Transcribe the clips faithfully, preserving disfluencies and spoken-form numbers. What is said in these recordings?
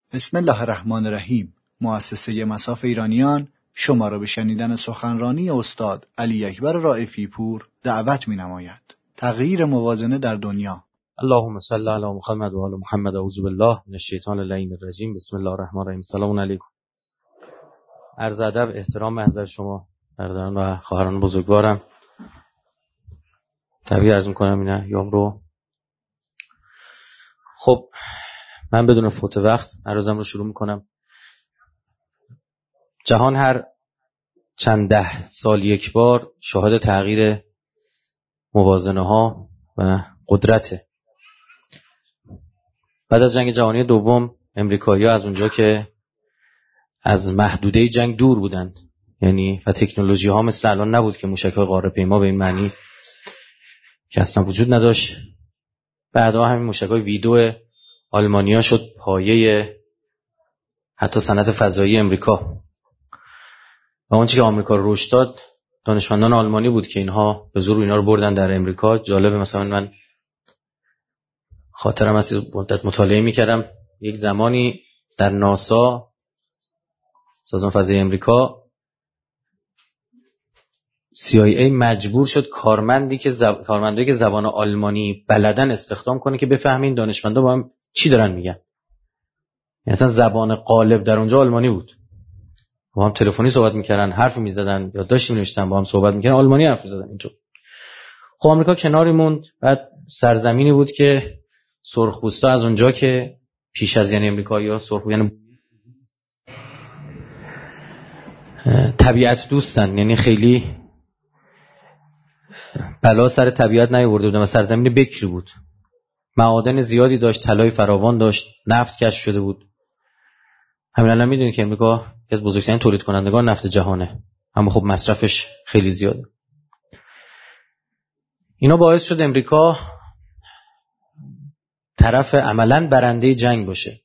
بسم الله الرحمن الرحیم. مؤسسه مصاف ایرانیان شما را به شنیدن سخنرانی استاد علی اکبر رائفی پور دعوت می‌نماید. تغییر موازنه در دنیا. اللهم صل علی محمد و آل محمد. اعوذ بالله من الشیطان اللعین الرجیم. بسم الله الرحمن الرحیم. سلام علیکم. عرض ادب، احترام محضر شما برادران و خواهران بزرگوارم. تبریک عرض می‌کنم این ایام رو. خب من بدون فوت وقت عرضم رو شروع می‌کنم. جهان هر چند ده سال یک بار شاهد تغییر موازنه ها و قدرته. بعد از جنگ جهانی دوم امریکایی‌ها از اونجا که از محدوده جنگ دور بودند، یعنی و تکنولوژی ها مثل الان نبود که موشک‌های قاره پیما به این معنی که اصلا وجود نداشت. بعدا همین موشک‌های ویدو آلمانیا شد پایه حتی صنعت فضایی امریکا. و اون چیزی که آمریکا رو رشد داد دانشمندان آلمانی بود که اینها به زور اینا رو بردن در امریکا. جالبه مثلا من خاطرم از مدت مطالعه می‌کردم، یک زمانی در ناسا، سازمان فضایی امریکا، سی آی ای مجبور شد کارمندی که زب... کارمندایی که زبان آلمانی بلدن استخدام کنه که بفهمین دانشمندا با هم چی دارن میگن. یعنی اصلا زبان غالب در اونجا آلمانی بود. با هم تلفنی صحبت میکردن، حرف میزدن، یادداشت مینوشتن، با هم صحبت میکردن، آلمانی حرف میزدن اینطور. خب آمریکا کناری موند. بعد سرزمینی بود که سرخپوستا از اونجا که پیش از یعنی امریکایی‌ها سرخ یعنی طبیعت دوستن، یعنی خیلی بلا سر طبیعت نیاورده بودن و سرزمین بکری بود. معادن زیادی داشت، طلای فراوان داشت، نفت کشف شده بود. همین الان میدونید که امریکا یکی از بزرگترین تولید کنندگان نفت جهانه، اما خب مصرفش خیلی زیاده. اینا باعث شد امریکا طرف عملاً برنده جنگ باشه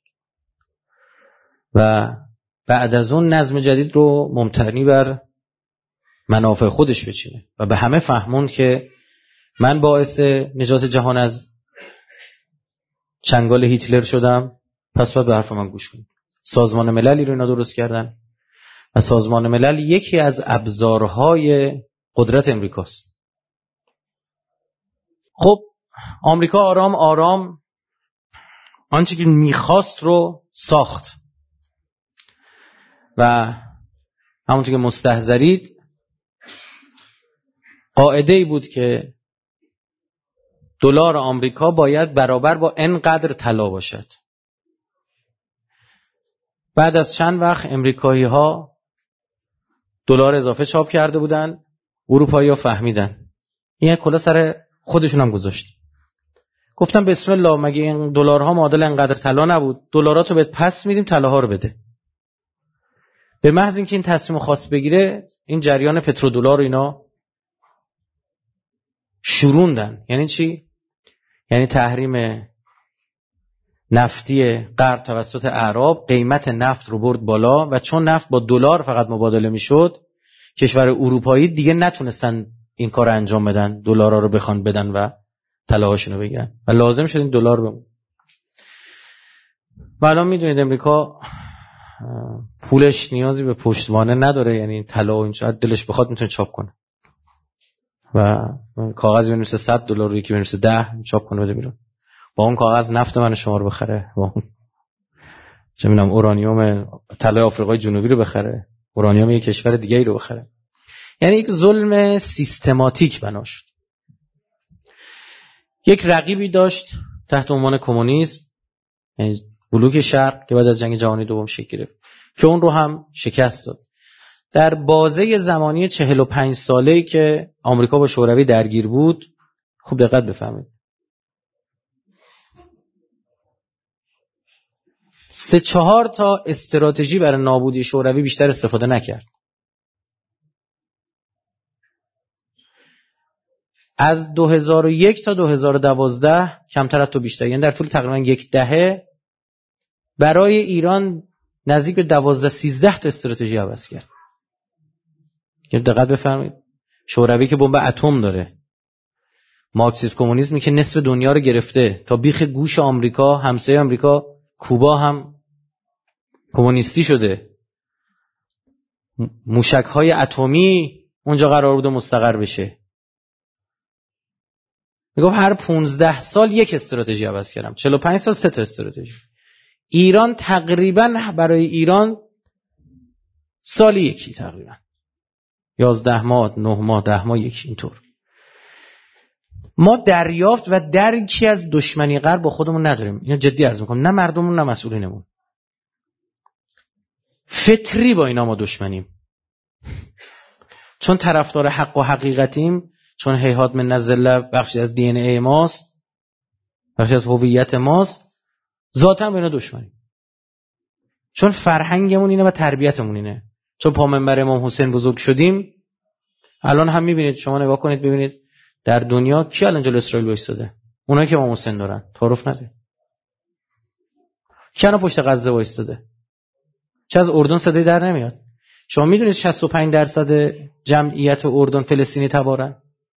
و بعد از اون نظم جدید رو ممتنی بر منافع خودش بچینه و به همه فهموند که من باعث نجات جهان از چنگال هیتلر شدم، پس باید به حرف من گوش کنید. سازمان مللی رو اینا درست کردن و سازمان ملل یکی از ابزارهای قدرت امریکاست. خب آمریکا آرام آرام آنچه که میخواست رو ساخت و همونطور که مستحضرید قاعده‌ای بود که دلار آمریکا باید برابر با انقدر طلا باشد. بعد از چند وقت امریکایی‌ها دلار اضافه چاپ کرده بودن، اروپایی‌ها فهمیدن، این کلا سر خودشون هم گذاشت. گفتم بسم الله، مگه این دلارها معادل انقدر طلا نبود؟ دلاراتو بهت پس میدیم، طلاها رو بده. به محض اینکه این تصمیم خاص بگیره، این جریان پترودلار اینا شروندن. یعنی چی؟ یعنی تحریم نفتی غرب توسط اعراب قیمت نفت رو برد بالا و چون نفت با دلار فقط مبادله میشد، کشور اروپایی دیگه نتونستن این کار انجام بدن، دلارا رو بخوان بدن و طلاهاشون رو بگیرن و لازم شد این دلار بمونه. و الان میدونید امریکا پولش نیازی به پشتوانه نداره، یعنی طلا و این چقدر دلش بخواد میتونه چاپ کنه و کاغذی بنویسه صد دلار رو یکی بنویسه ده چاپ کنه بده بیرون. با اون کاغذ نفت من شما رو بخره، با اون چه میدونم اورانیوم طلای آفریقای جنوبی رو بخره، اورانیوم یک کشور دیگه ای رو بخره. یعنی یک ظلم سیستماتیک بنا شد. یک رقیبی داشت تحت عنوان کمونیسم، یعنی بلوک شرق که بعد از جنگ جهانی دوم شکل گرفت که اون رو هم شکست داد. در بازه زمانی چهل و پنج ساله‌ای که آمریکا با شوروی درگیر بود، خوب دقت بفهمید، سه چهار تا استراتژی برای نابودی شوروی بیشتر استفاده نکرد. از دو هزار و یک تا دو هزار و دوازده کمتر از تو بیشتر، یعنی در طول تقریبا یک دهه برای ایران نزدیک به دوازده سیزده تا استراتژی عوض کرد. که دقت بفرمایید، شوروی که بمب اتم داره، مارکسیسم کمونیسمی که نصف دنیا رو گرفته، تا بیخ گوش آمریکا، همسایه آمریکا کوبا هم کمونیستی شده، موشک‌های اتمی اونجا قرار بود مستقر بشه. میگفت هر پونزده سال یک استراتژی عوض کردم، چهل و پنج سال سه تا استراتژی. ایران تقریبا برای ایران سالی یکی، تقریبا یازده ماه، نه ماه، ده ماه یکی، اینطور. ما دریافت و درکی از دشمنی غرب با خودمون نداریم. اینو جدی عرض میکنم، نه مردممون نه مسئولینمون. فطری با اینا ما دشمنیم، چون طرفدار حق و حقیقتیم، چون هیهات من الذله بخشی از دی ان ای ماست، بخشی از هویت ماست، ذاتاً با اینا دشمنیم. چون فرهنگمون اینه و تربیتمون اینه. چون پا منبر امام حسین بزرگ شدیم. الان هم میبینید، شما نگاه کنید ببینید در دنیا کی الان جلوی اسرائیل وایساده؟ اونایی که امام حسین دارن، تعارف نداره. کی الان پشت غزه وایساده؟ چه از اردن صدای در نمیاد؟ شما میدونید شصت و پنج درصد جمعیت اردن فلسطینی تبارن؟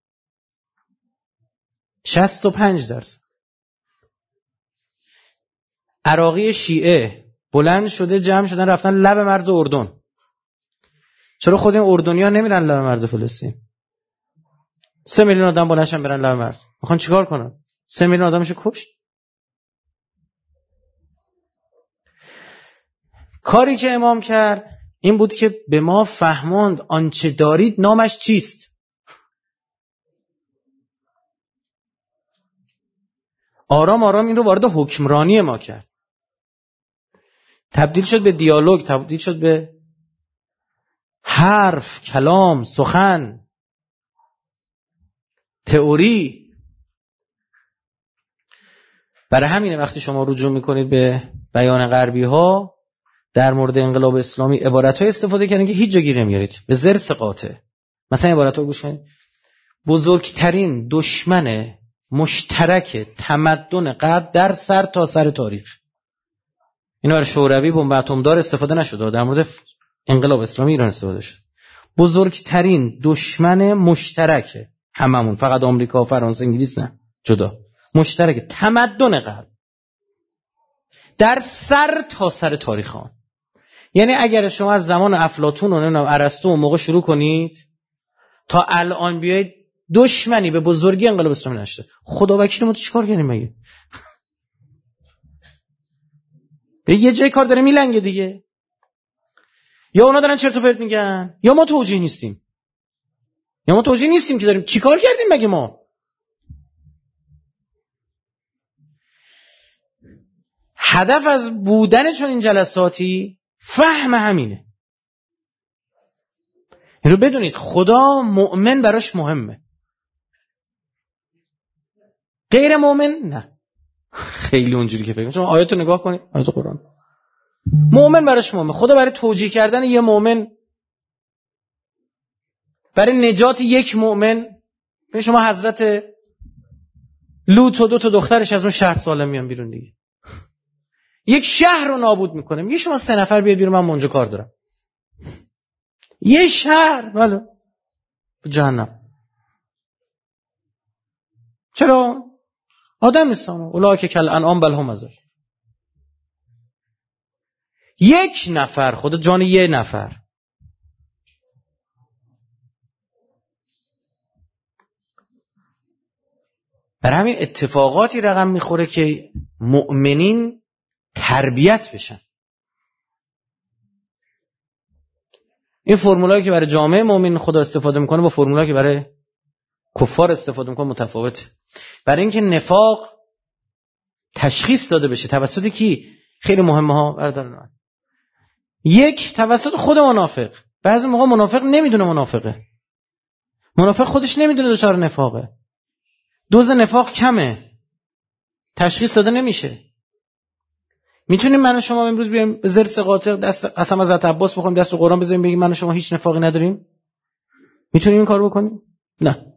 شصت و پنج درصد. عراقی شیعه بلند شده جمع شدن رفتن لب مرز اردن. چرا خود این اردنی‌ها نمیرن لب مرز فلسطین؟ سه میلیون آدم بلندشن برن لب مرز. میخوان چیکار کنن؟ سه میلیون آدمشو کشت. کاری که امام کرد این بود که به ما فهماند آنچه دارید نامش چیست. آرام آرام این رو وارد حکمرانی ما کرد. تبدیل شد به دیالوگ، تبدیل شد به حرف، کلام، سخن، تئوری. برای همینه وقتی شما رجوع میکنید به بیان غربی ها در مورد انقلاب اسلامی عبارت‌های استفاده کردن که هیچ جا گیر نمیارید، به ضرس قاطع. مثلا عبارت‌ها گوش کنید: بزرگترین دشمن مشترک تمدن غرب در سر تا سر تاریخ. اینا برای شوروی بمب اتمدار استفاده نشده، در مورد انقلاب اسلامی ایران استفاده شد. بزرگترین دشمن مشترک هممون، فقط آمریکا، فرانسه، انگلیس نه، جدا، مشترک تمدن غرب در سر تا سر تاریخ آن. یعنی اگر شما از زمان افلاطون و نمیدونم ارسطو اون موقع شروع کنید تا الان بیایید، دشمنی به بزرگی انقلاب اسلامی نشده. خدا وکیل ما تو چیکار کردیم مگه؟ به یه جای کار داره میلنگه دیگه. یا اونا دارن چرت و پرت میگن، یا ما توجیه نیستیم. یا ما توجیه نیستیم که داریم چیکار کردیم مگه ما؟ هدف از بودن چون این جلساتی فهم همینه. این رو بدونید خدا مؤمن براش مهمه، غیر مؤمن نه. خیلی اونجوری که فکر شما آیاتو نگاه کنید، آیات قرآن. مؤمن براش مهمه. خدا برای توجیه کردن یه مؤمن، برای نجات یک مؤمن، به شما حضرت لوط و دو تا دخترش از اون شهر سالم میان بیرون دیگه. یک شهر رو نابود میکنه. میگه شما سه نفر بیاد بیرون، من اونجا کار دارم. یه شهر بله جهنم. چرا؟ آدم نیستن. اولئک کالانعام بل هم اضل. یک نفر، خدا جان یه نفر. برای همین اتفاقاتی رقم میخوره که مؤمنین تربیت بشن. این فرمولایی که برای جامعه مؤمن خدا استفاده میکنه با فرمولایی که برای کفار استفاده میکنه متفاوته. برای اینکه نفاق تشخیص داده بشه توسط کی؟ خیلی مهمه ها برادران. یک، توسط خود منافق. بعضی موقع منافق نمیدونه منافقه. منافق خودش نمیدونه دچار نفاقه. دوز نفاق کمه، تشخیص داده نمیشه. میتونیم من و شما امروز بیایم به ضرس قاطع دست قسم از عباس بخوریم، دست تو قرآن بزنیم بگیم من و شما هیچ نفاقی نداریم؟ میتونیم این کارو بکنیم؟ نه.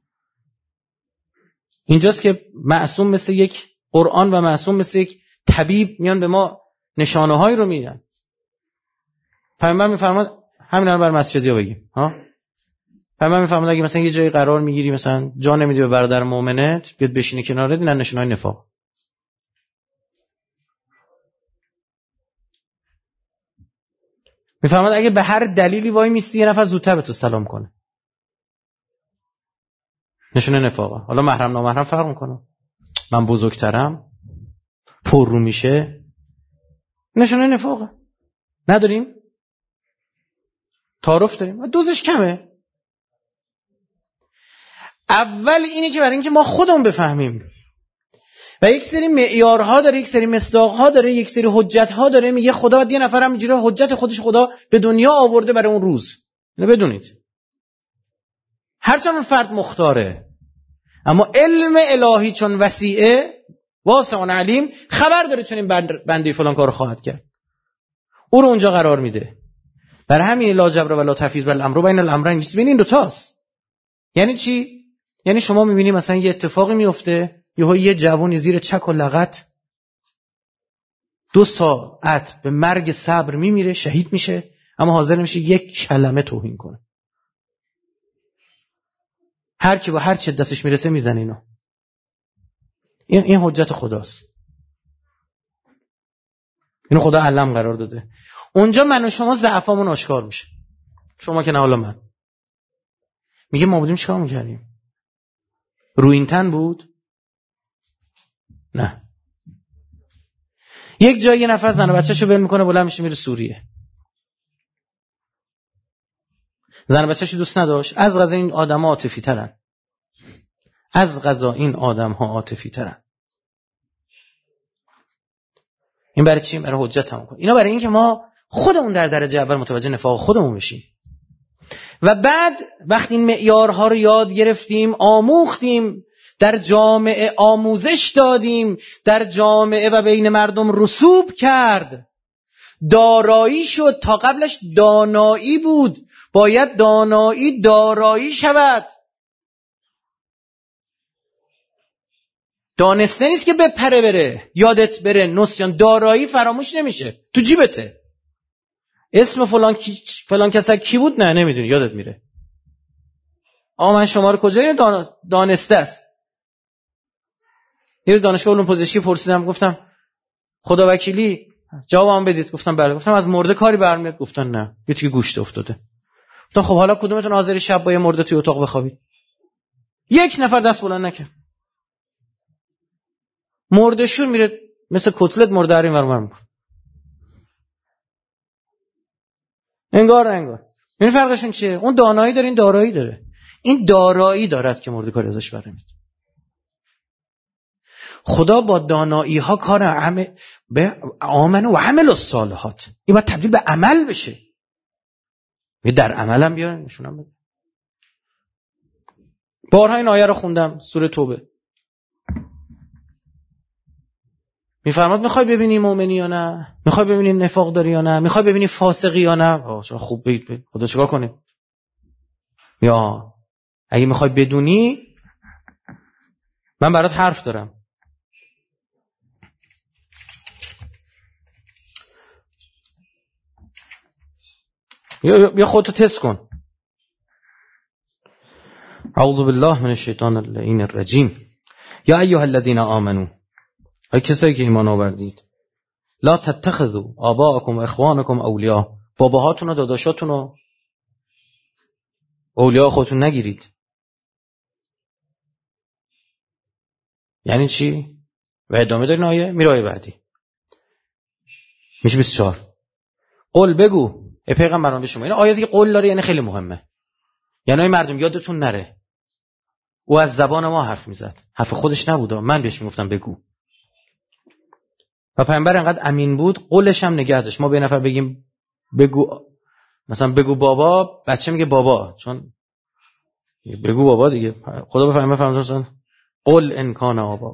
اینجاست که معصوم مثل یک قرآن و معصوم مثل یک طبیب میان به ما نشانه هایی رو میدن. پیامبر میفرماد همینا رو بر مسجدیا بگیم ها. پیامبر میفرماد اگه مثلا یه جایی قرار میگیری، مثلا جا نمیدی به برادر مؤمنت بیاد بشینه کنارت، اینا نشانه های نفاق. میفهمد اگه به هر دلیلی وای میستی یه نفر زودتر به تو سلام کنه، نشونه نفاقه. حالا محرم نامحرم فرق میکنه، من بزرگترم پر رو میشه، نشونه نفاقه. نداریم؟ تعارف داریم، دوزش کمه. اول اینه که برای اینکه ما خودمون بفهمیم و یک سری معیارها داره، یک سری مصداقها داره، یک سری حجتها داره. میگه خدا بعد یه نفر هم اینجوری حجت خودش خدا به دنیا آورده برای اون روز. اینو بدونید. هرچند اون فرد مختاره، اما علم الهی چون وسیعه واسع و علیم خبر داره چون این بنده فلان کارو خواهد کرد، او رو اونجا قرار میده. برای همین لا جبر ولا تفیض بل امر بین الامرین نیست، بین این دو تاست. یعنی چی؟ یعنی شما میبینی مثلا یه اتفاقی میفته، یهو یه جوونی زیر چک و لغت دو ساعت به مرگ صبر میمیره، شهید میشه، اما حاضر نمیشه یک کلمه توهین کنه. هر کی با هر چه دستش میرسه میزنه اینو. این این حجت خداست. اینو خدا علم قرار داده. اونجا من و شما ضعفامون آشکار میشه. شما که نه، حالا من. میگه ما بودیم چیکار میکردیم؟ رو این تن بود؟ نه. یک جایی یه نفر زن و بچه‌شو ول میکنه بلند میشه میره سوریه. زن و بچه‌شو دوست نداشت. از قضا این آدم‌ها عاطفی ترن. از قضا این آدم‌ها عاطفی ترن. این برای چی؟ برای حجت هم کن. اینا برای این که ما خودمون در درجه اول متوجه نفاق خودمون بشیم و بعد وقتی این معیارها رو یاد گرفتیم، آموختیم، در جامعه آموزش دادیم، در جامعه و بین مردم رسوب کرد، دارایی شد. تا قبلش دانایی بود، باید دانایی دارایی شود. دانسته نیست که بپره بره، یادت بره، نسیان. دارایی فراموش نمیشه، تو جیبته. اسم فلان کی فلان کسا کی بود؟ نه نمیدونی، یادت میره. آقا من شما رو کجایی دان... دانسته است. یه دانشگاه علوم پزشکی پرسیدم، گفتم خدا وکیلی جوابم بدید. گفتم بله. گفتم از مرده کاری برمیاد؟ گفتن نه، یه تیکه گوشت افتاده. گفتم خب حالا کدومتون حاضر شب با یه مرده توی اتاق بخوابید؟ یک نفر دست بلند نکرد. مرده شور میره مثل کتلت مرده رو اینور اونور میکنه. انگار انگار. این فرقشون چیه؟ اون دانایی داره، این دارایی داره. این دارایی دارد که مرده کاری ازش برنمیاد. خدا با دانایی ها کار عمل به آمن و عمل الصالحات، این باید تبدیل به عمل بشه. یه در عمل هم بیارن نشونم بده. بارها این آیه رو خوندم، سوره توبه. میفرماد میخوای ببینی مؤمنی یا نه؟ میخوای ببینی نفاق داری یا نه؟ میخوای ببینی فاسقی یا نه؟ آه چرا خوب بگید خدا چیکار کنه؟ یا اگه میخوای بدونی، من برات حرف دارم. یا یا خودتو تست کن. اعوذ بالله من الشیطان اللعین الرجیم. یا ایها الذین آمنو، ای کسایی که ایمان آوردید، لا تتخذوا آباءکم و اخوانکم اولیاء، باباهاتون و داداشاتون رو اولیاء خودتون نگیرید. یعنی چی؟ و ادامه دارین آیه، میره آیه بعدی میشه بیست و چهار. قل بگو ای پیغمبران به شما. این آیاتی که قول داره یعنی خیلی مهمه. یعنی مردم یادتون نره او از زبان ما حرف میزد، حرف خودش نبوده، من بهش میگفتم بگو. و پیامبر انقدر امین بود قولش هم نگه داشت. ما به نفر بگیم بگو، مثلا بگو بابا، بچه میگه بابا، چون بگو بابا دیگه. خدا به پیامبر فرموده قل ان کان آبا،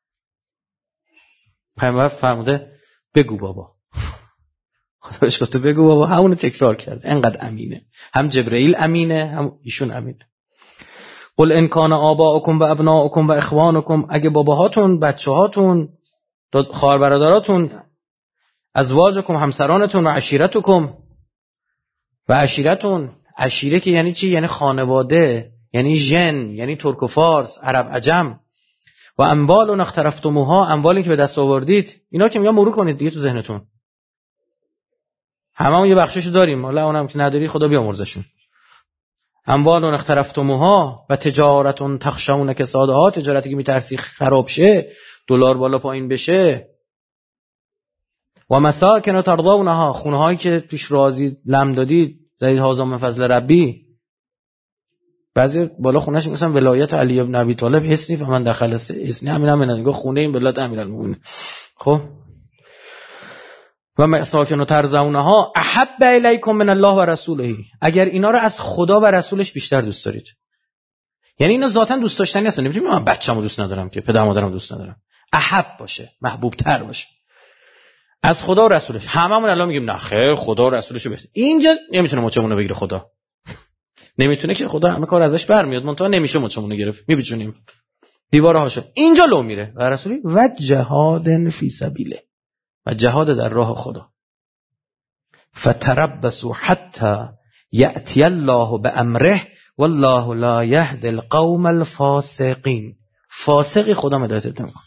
پیامبر فرموده بگو بابا. خدا بهش گفت بگو بابا، همون تکرار کرد. انقدر امینه، هم جبرئیل امینه، هم ایشون امینه. قل ان کان آباؤکم و ابناؤکم و اخوانکم، اگه باباهاتون، بچه‌هاتون، خواهر برادراتون، ازواجکم، همسرانتون، و عشیرتکم، و عشیرتون. عشیره که یعنی چی؟ یعنی خانواده، یعنی ژن، یعنی ترک و فارس، عرب عجم. و اموال اقترفتموها، اموالی که به دست آوردید. اینا که میگم مرور کنید دیگه تو ذهنتون. هممون یه بخششو داریم، حالا اونم که نداری خدا بیامرزشون. اموال اخترفتموها و تجارتون تخشون کسادها، تجارتی که میترسی خراب شه، دلار بالا پایین بشه. و مساکن ترضونها، خونهایی که توش راضی لم دادید، زید هازم من فضل ربی. بعضی بالا خونهش میگن ولایت علی ابن ابی طالب حسنی و من داخل حسنی، همین هم میگن خونه این ولایت امیرالمومنین. خب و مساکن ترضونها احب الیکم من الله و رسوله، اگر اینا رو از خدا و رسولش بیشتر دوست دارید. یعنی اینا ذاتاً دوست داشتنی هستن، نمیتونی من بچه‌مو دوست ندارم که پدر مادرمو دوست ندارم. احب باشه، محبوب تر باشه از خدا و رسولش. هممون الان میگیم نه خیر خدا و رسولشو بهتر. اینجا نمیتونه مچمونو بگیره خدا. نمیتونه که خدا همه کار ازش برمیاد، منتها نمیشه مچمونو گرفت. میبیچونیم دیواره هاشو. اینجا لو میره و رسولی و جهاد فی سبیله، و جهاد در راه خدا. فتربصوا حتی یأتی الله بامره والله لا یهدی القوم الفاسقین. فاسقی خدا هدایت نمیکنه.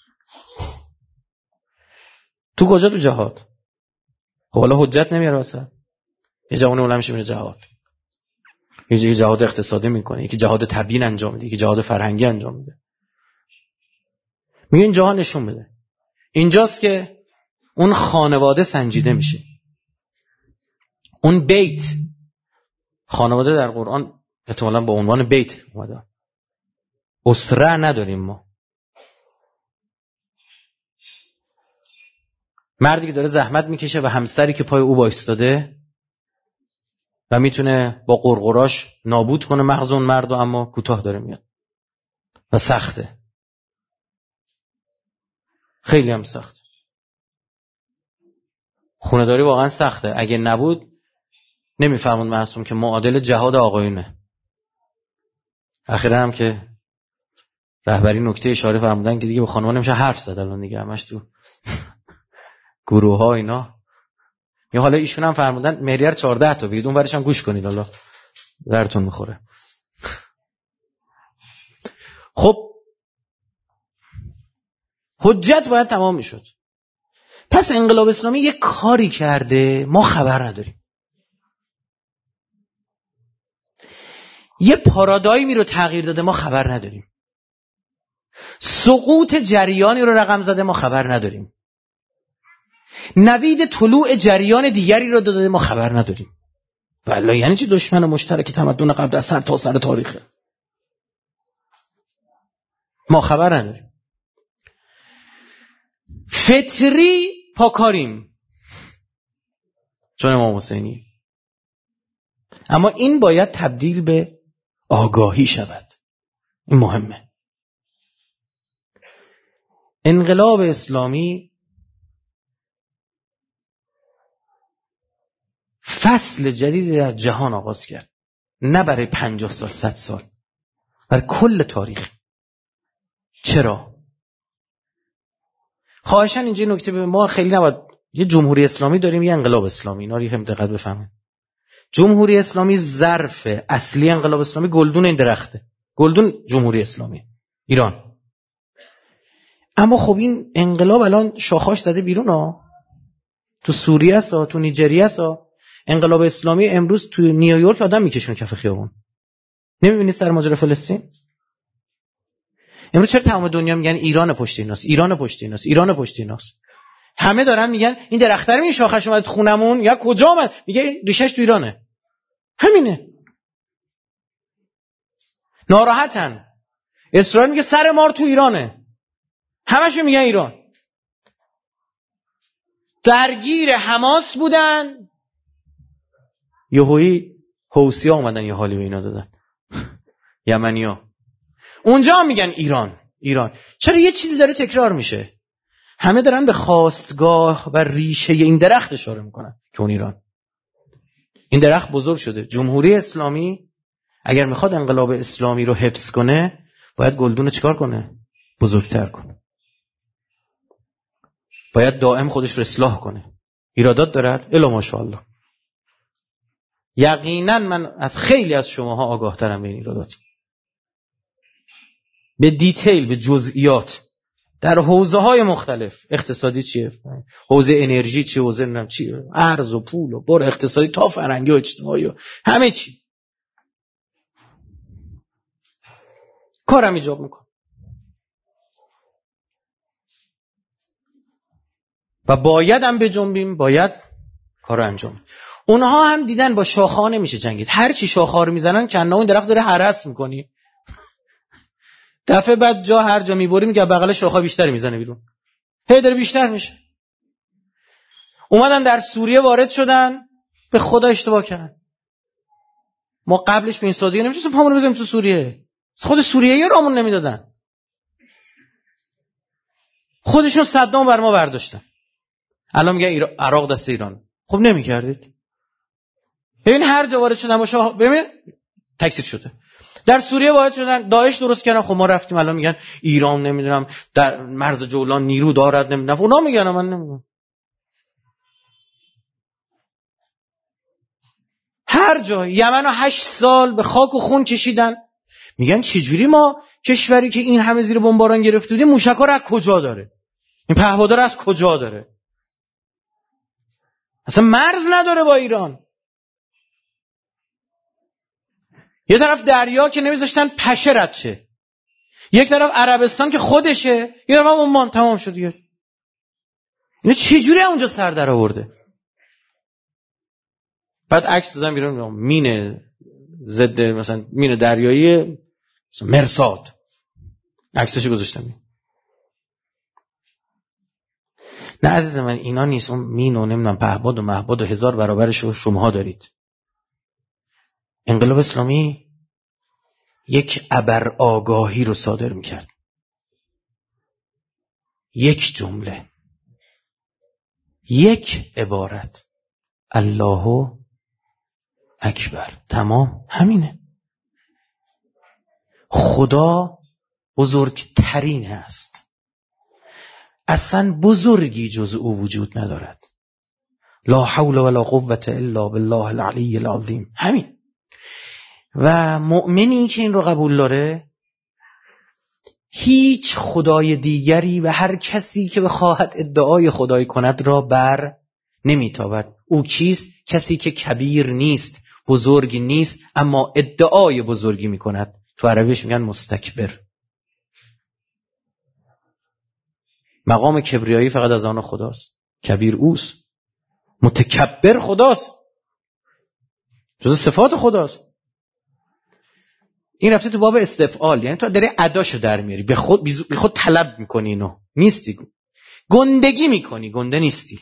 تو کجا؟ تو جهاد. خب حالا حجت نمیاره واسه یه جوانی اون میشه میره جهاد، یکی جهاد اقتصادی میکنه، یکی جهاد تبیین انجام میده، یکی جهاد فرهنگی انجام میده. میگه این جهان نشون بده. اینجاست که اون خانواده سنجیده میشه. اون بیت، خانواده در قرآن احتمالاً با عنوان بیت اومده. اسره نداریم ما. مردی که داره زحمت میکشه و همسری که پای او وایستاده و میتونه با قرقراش نابود کنه مغز اون مرد، اما کوتاه داره میاد و سخته، خیلی هم سخت. خونه‌داری واقعا سخته. اگه نبود نمیفهمون معصوم که معادل جهاد آقایونه. اخیراً هم که رهبری نکته اشاره فرمودن که دیگه با خانوما نمیشه حرف زد، الان دیگه همش تو گروه ها اینا. یا حالا ایشون هم فرمودن مهریه چهارده تا برید اون ورش هم گوش کنید، حالا درتون میخوره. خب حجت باید تمام میشد. پس انقلاب اسلامی یک کاری کرده ما خبر نداریم، یه پارادایمی رو تغییر داده ما خبر نداریم، سقوط جریانی رو رقم زده ما خبر نداریم، نوید طلوع جریان دیگری رو داده ما خبر نداریم. والله یعنی چی دشمن مشترک تمدن قبل از سر تا سر تاریخه؟ ما خبر نداریم. فطری پاکاریم چون امام حسینی، اما این باید تبدیل به آگاهی شود. این مهمه. انقلاب اسلامی فصل جدیدی در جهان آغاز کرد، نه برای پنجاه سال صد سال، برای کل تاریخ. چرا؟ خواهشاً اینجا نکته به ما خیلی نباید، یه جمهوری اسلامی داریم یه انقلاب اسلامی، اینا رو یکم دقت بفهمید. جمهوری اسلامی ظرف اصلی انقلاب اسلامی گلدون این درخته، گلدون جمهوری اسلامی ایران. اما خب این انقلاب الان شاخاش زده بیرون ها، تو سوریه است، تو نیجریه است. انقلاب اسلامی امروز تو نیویورک آدم میکشونه کف خیابون. نمیبینید سر ماجرا فلسطین؟ امروز چرا تمام دنیا میگن ایران پشت ایناست، ایران پشت ایناست، ایران پشت ایناست؟ همه دارن میگن این درخت رو این شاخش اومد خونمون، یا کجا اومد؟ میگه ریشش تو ایرانه. همینه. ناراحتن. اسرائیل میگه سر مار تو ایرانه. همشون میگن ایران. درگیر حماس بودن، یهویی حوثی‌ها اومدن یه حالی به اینا دادن. یمنی‌ها. اونجا هم میگن ایران، ایران. چرا یه چیزی داره تکرار میشه؟ همه دارن به خاستگاه و ریشه این درخت اشاره میکنن که اون ایران. این درخت بزرگ شده. جمهوری اسلامی اگر میخواد انقلاب اسلامی رو حفظ کنه باید گلدون رو چیکار کنه؟ بزرگتر کنه. باید دائم خودش رو اصلاح کنه. ایرادات دارد؟ الا ماشاءالله. یقینا من از خیلی از شماها آگاه ترم به این ایرادات. به دیتیل، به جزئیات در حوزه های مختلف. اقتصادی چیه، حوزه انرژی چیه، حوزه نمیدونم چیه، ارز و پول و بر اقتصادی تا فرهنگی و اجتماعی و همه چی. کارم ایجاب میکنه و باید هم بجنبیم، باید کار انجام. اونها هم دیدن با شاخه‌ها نمیشه جنگید. هر چی شاخه‌ها رو میزنن کنه اون درخت داره هرس میکنی. دفعه بعد جا هر جا میبری میگه بغل شاخه‌ها بیشتر میزنه بیرون. هی داره بیشتر میشه. اومدن در سوریه وارد شدن، به خدا اشتباه کردن. ما قبلش به این سادگی نمیتونستیم پامون بزنیم تو سوریه. خود سوریه‌ای رامون نمیدادن. خودشون صدام بر ما برداشتن. الان میگه ایرا... عراق دست ایران. خب نمیکردید. ببین هر جا وارد شدن باشه، ببین تکثیر شده. در سوریه وارد شدن، داعش درست کردن، خب ما رفتیم. الان میگن ایران نمیدونم در مرز جولان نیرو دارد، نمیدونم اونا میگن، من نمیدونم. هر جا یمن رو هشت سال به خاک و خون کشیدن. میگن چجوری ما کشوری که این همه زیر بمباران گرفته بودیم موشک‌ها رو از کجا داره؟ این پهپادها رو از کجا داره؟ اصلا مرز نداره با ایران. یه طرف دریا که نمیذاشتن پشه رد شه، یک طرف عربستان که خودشه، یه طرف عمان. تمام شد دیگه. اینا چجوری اونجا سر در آورده؟ بعد عکس دادن بیرون، مین ضد مثلا مین دریایی مثلا مرصاد، عکساشو گذاشتم. نه عزیز من، اینا نیست. اون مین و نمیدونم پهباد و مهباد و هزار برابرش رو شماها دارید. انقلاب اسلامی یک ابر آگاهی رو صادر میکرد. یک جمله، یک عبارت، الله اکبر. تمام همینه. خدا بزرگترین است. اصلا بزرگی جز او وجود ندارد. لا حول ولا قوة الا بالله العلی العظیم. همین. و مؤمنی که این رو قبول داره، هیچ خدای دیگری و هر کسی که بخواهد ادعای خدای کند را بر نمیتابد. او کیست؟ کسی که کبیر نیست، بزرگ نیست، اما ادعای بزرگی میکند. تو عربیش میگن مستکبر. مقام کبریایی فقط از آن خداست. کبیر اوست. متکبر خداست، جز صفات خداست. این رفته تو باب استفعال، یعنی تو داری اداشو در میاری، به خود بی خود طلب میکنی. اینو نیستی، گندگی میکنی، گنده نیستی.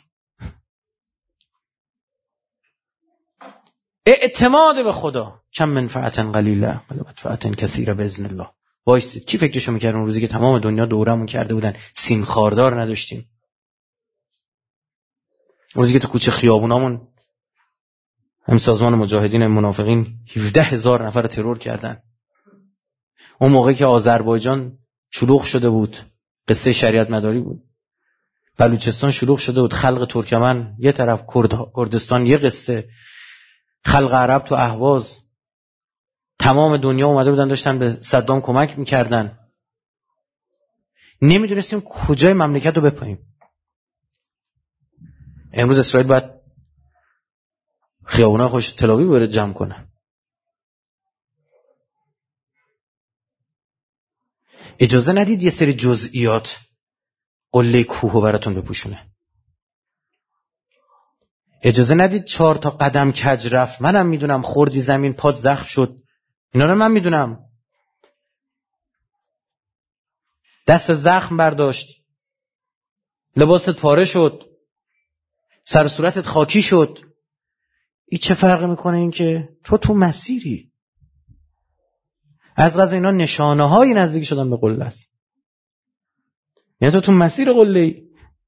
اعتماد به خدا. کم منفعتا قلیله و منفعتا کثیره باذن الله. وایسید. کی فکرشو میکرد اون روزی که تمام دنیا دورمون کرده بودن، سیم خاردار نداشتیم؟ اون روزی که تو کوچه خیابونامون هم سازمان مجاهدین منافقین هفده هزار نفر ترور کردن. اون موقعی که آذربایجان شلوغ شده بود، قصه شریعت مداری بود. بلوچستان شلوغ شده بود، خلق ترکمن یه طرف، کرد کردستان یه قصه، خلق عرب تو اهواز. تمام دنیا اومده بودن داشتن به صدام کمک میکردن. نمیدونستیم کجای مملکت رو بپاییم. امروز اسرائیل باید خیابونا خوش تلاویو بره جمع کنه. اجازه ندید یه سری جزئیات قله کوهو براتون بپوشونه. اجازه ندید چهار تا قدم کج رفت، منم میدونم، خوردی زمین پات زخم شد، اینا رو من میدونم. دست زخم برداشت، لباست پاره شد، سر صورتت خاکی شد. این چه فرقی میکنه؟ این که تو تو مسیری. از قضا اینا نشانه های نزدیک شدن به قله است. یعنی تو تو مسیر قله ای.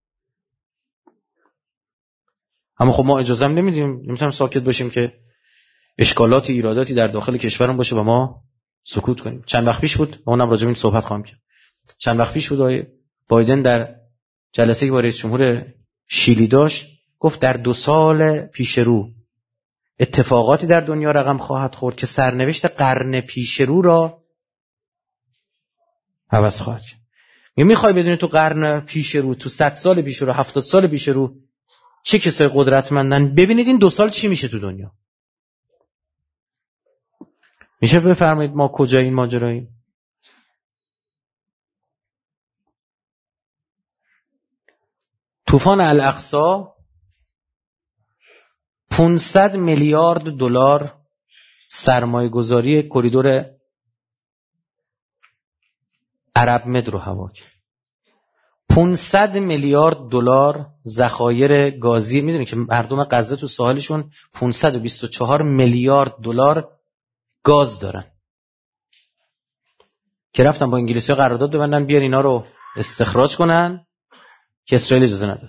اما خب ما اجازه هم نمیدیم، نمیتونیم ساکت باشیم که اشکالاتی ایراداتی در داخل کشورمون باشه و ما سکوت کنیم. چند وقت پیش بود، اونم راجع به این صحبت خواهم کرد. چند وقت پیش بود آقای بایدن در جلسه‌ای با رئیس جمهور شیلی داشت، گفت در دو سال پیش رو اتفاقاتی در دنیا رقم خواهد خورد که سرنوشت قرن پیش رو را عوض خواهد کرد. یا میخوای بدونی تو قرن پیش رو، تو صد سال پیش رو، هفتاد سال پیش رو چه کسای قدرتمندن؟ ببینید این دو سال چی میشه تو دنیا. میشه بفرمایید ما کجای این ماجراییم؟ طوفان الاقصی پانصد میلیارد دلار سرمایه گذاری کریدور عرب مد رو هوا کرد. پانصد میلیارد دلار ذخایر گازی. میدونی که مردم غزه تو ساحلشون پانصد و بیست و چهار میلیارد دلار گاز دارن که رفتن با انگلیسی‌ها قرارداد ببندن بیان اینا رو استخراج کنن که اسرائیل اجازه نداد.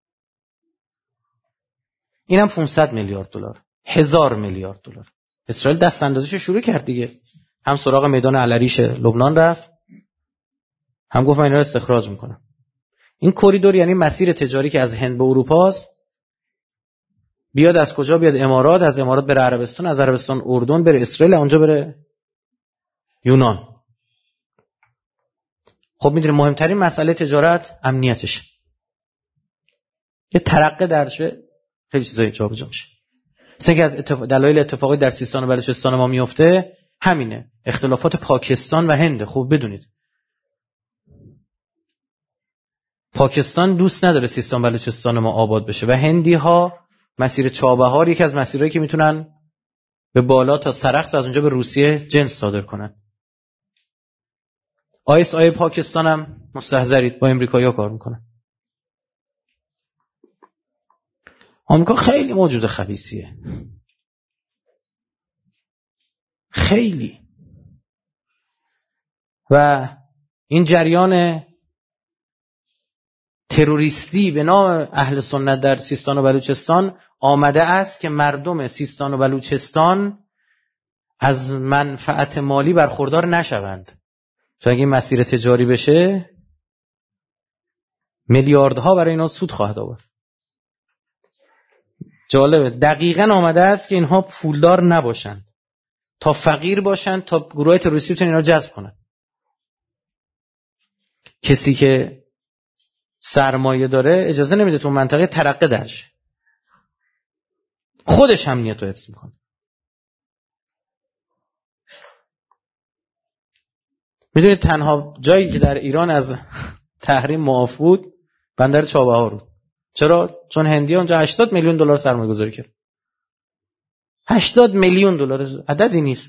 اینم پانصد میلیارد دلار، هزار میلیارد دلار. اسرائیل دست اندازیشو شروع کرد دیگه، هم سراغ میدان العریش لبنان رفت، هم گفت من اینا رو استخراج میکنم. این کریدور یعنی مسیر تجاری که از هند به اروپا است، بیاد از کجا؟ بیاد امارات، از امارات بره عربستان، از عربستان اردن، بره اسرائیل، اونجا بره یونان. خب میدونید مهمترین مسئله تجارت امنیتشه. یه ترقه درشه خیلی چیزای جابجا میشه. مثلا که از اتفاق... دلایل اتفاقی در سیستان و بلوچستان ما میفته همینه، اختلافات پاکستان و هند. خوب بدونید پاکستان دوست نداره سیستان و بلوچستان ما آباد بشه و هندی ها مسیر چابهار یکی از مسیرهایی که میتونن به بالا تا سرخس از اونجا به روسیه جنس صادر کنن. آیس آی پاکستان هم مستحضرید با امریکایی‌ها کار میکنن. آمریکا خیلی موجود خبیثیه، خیلی. و این جریان تروریستی به نام اهل سنت در سیستان و بلوچستان آمده است که مردم سیستان و بلوچستان از منفعت مالی برخوردار نشوند. چون اگه این مسیر تجاری بشه میلیاردها برای اینا سود خواهد آورد. جالبه دقیقاً آمده است که اینها پولدار نباشند تا فقیر باشند تا گروه تروریستی بتونن اینا جذب کنن. کسی که سرمایه داره اجازه نمیده تو منطقه ترقه درشه، خودش امنیت رو حفظ میکنه. میدونید تنها جایی که در ایران از تحریم معاف بود بندر چابهار بود. چرا؟ چون هندی‌ها اونجا هشتاد میلیون دلار سرمایه گذاری کرد. هشتاد میلیون دلار عددی نیست.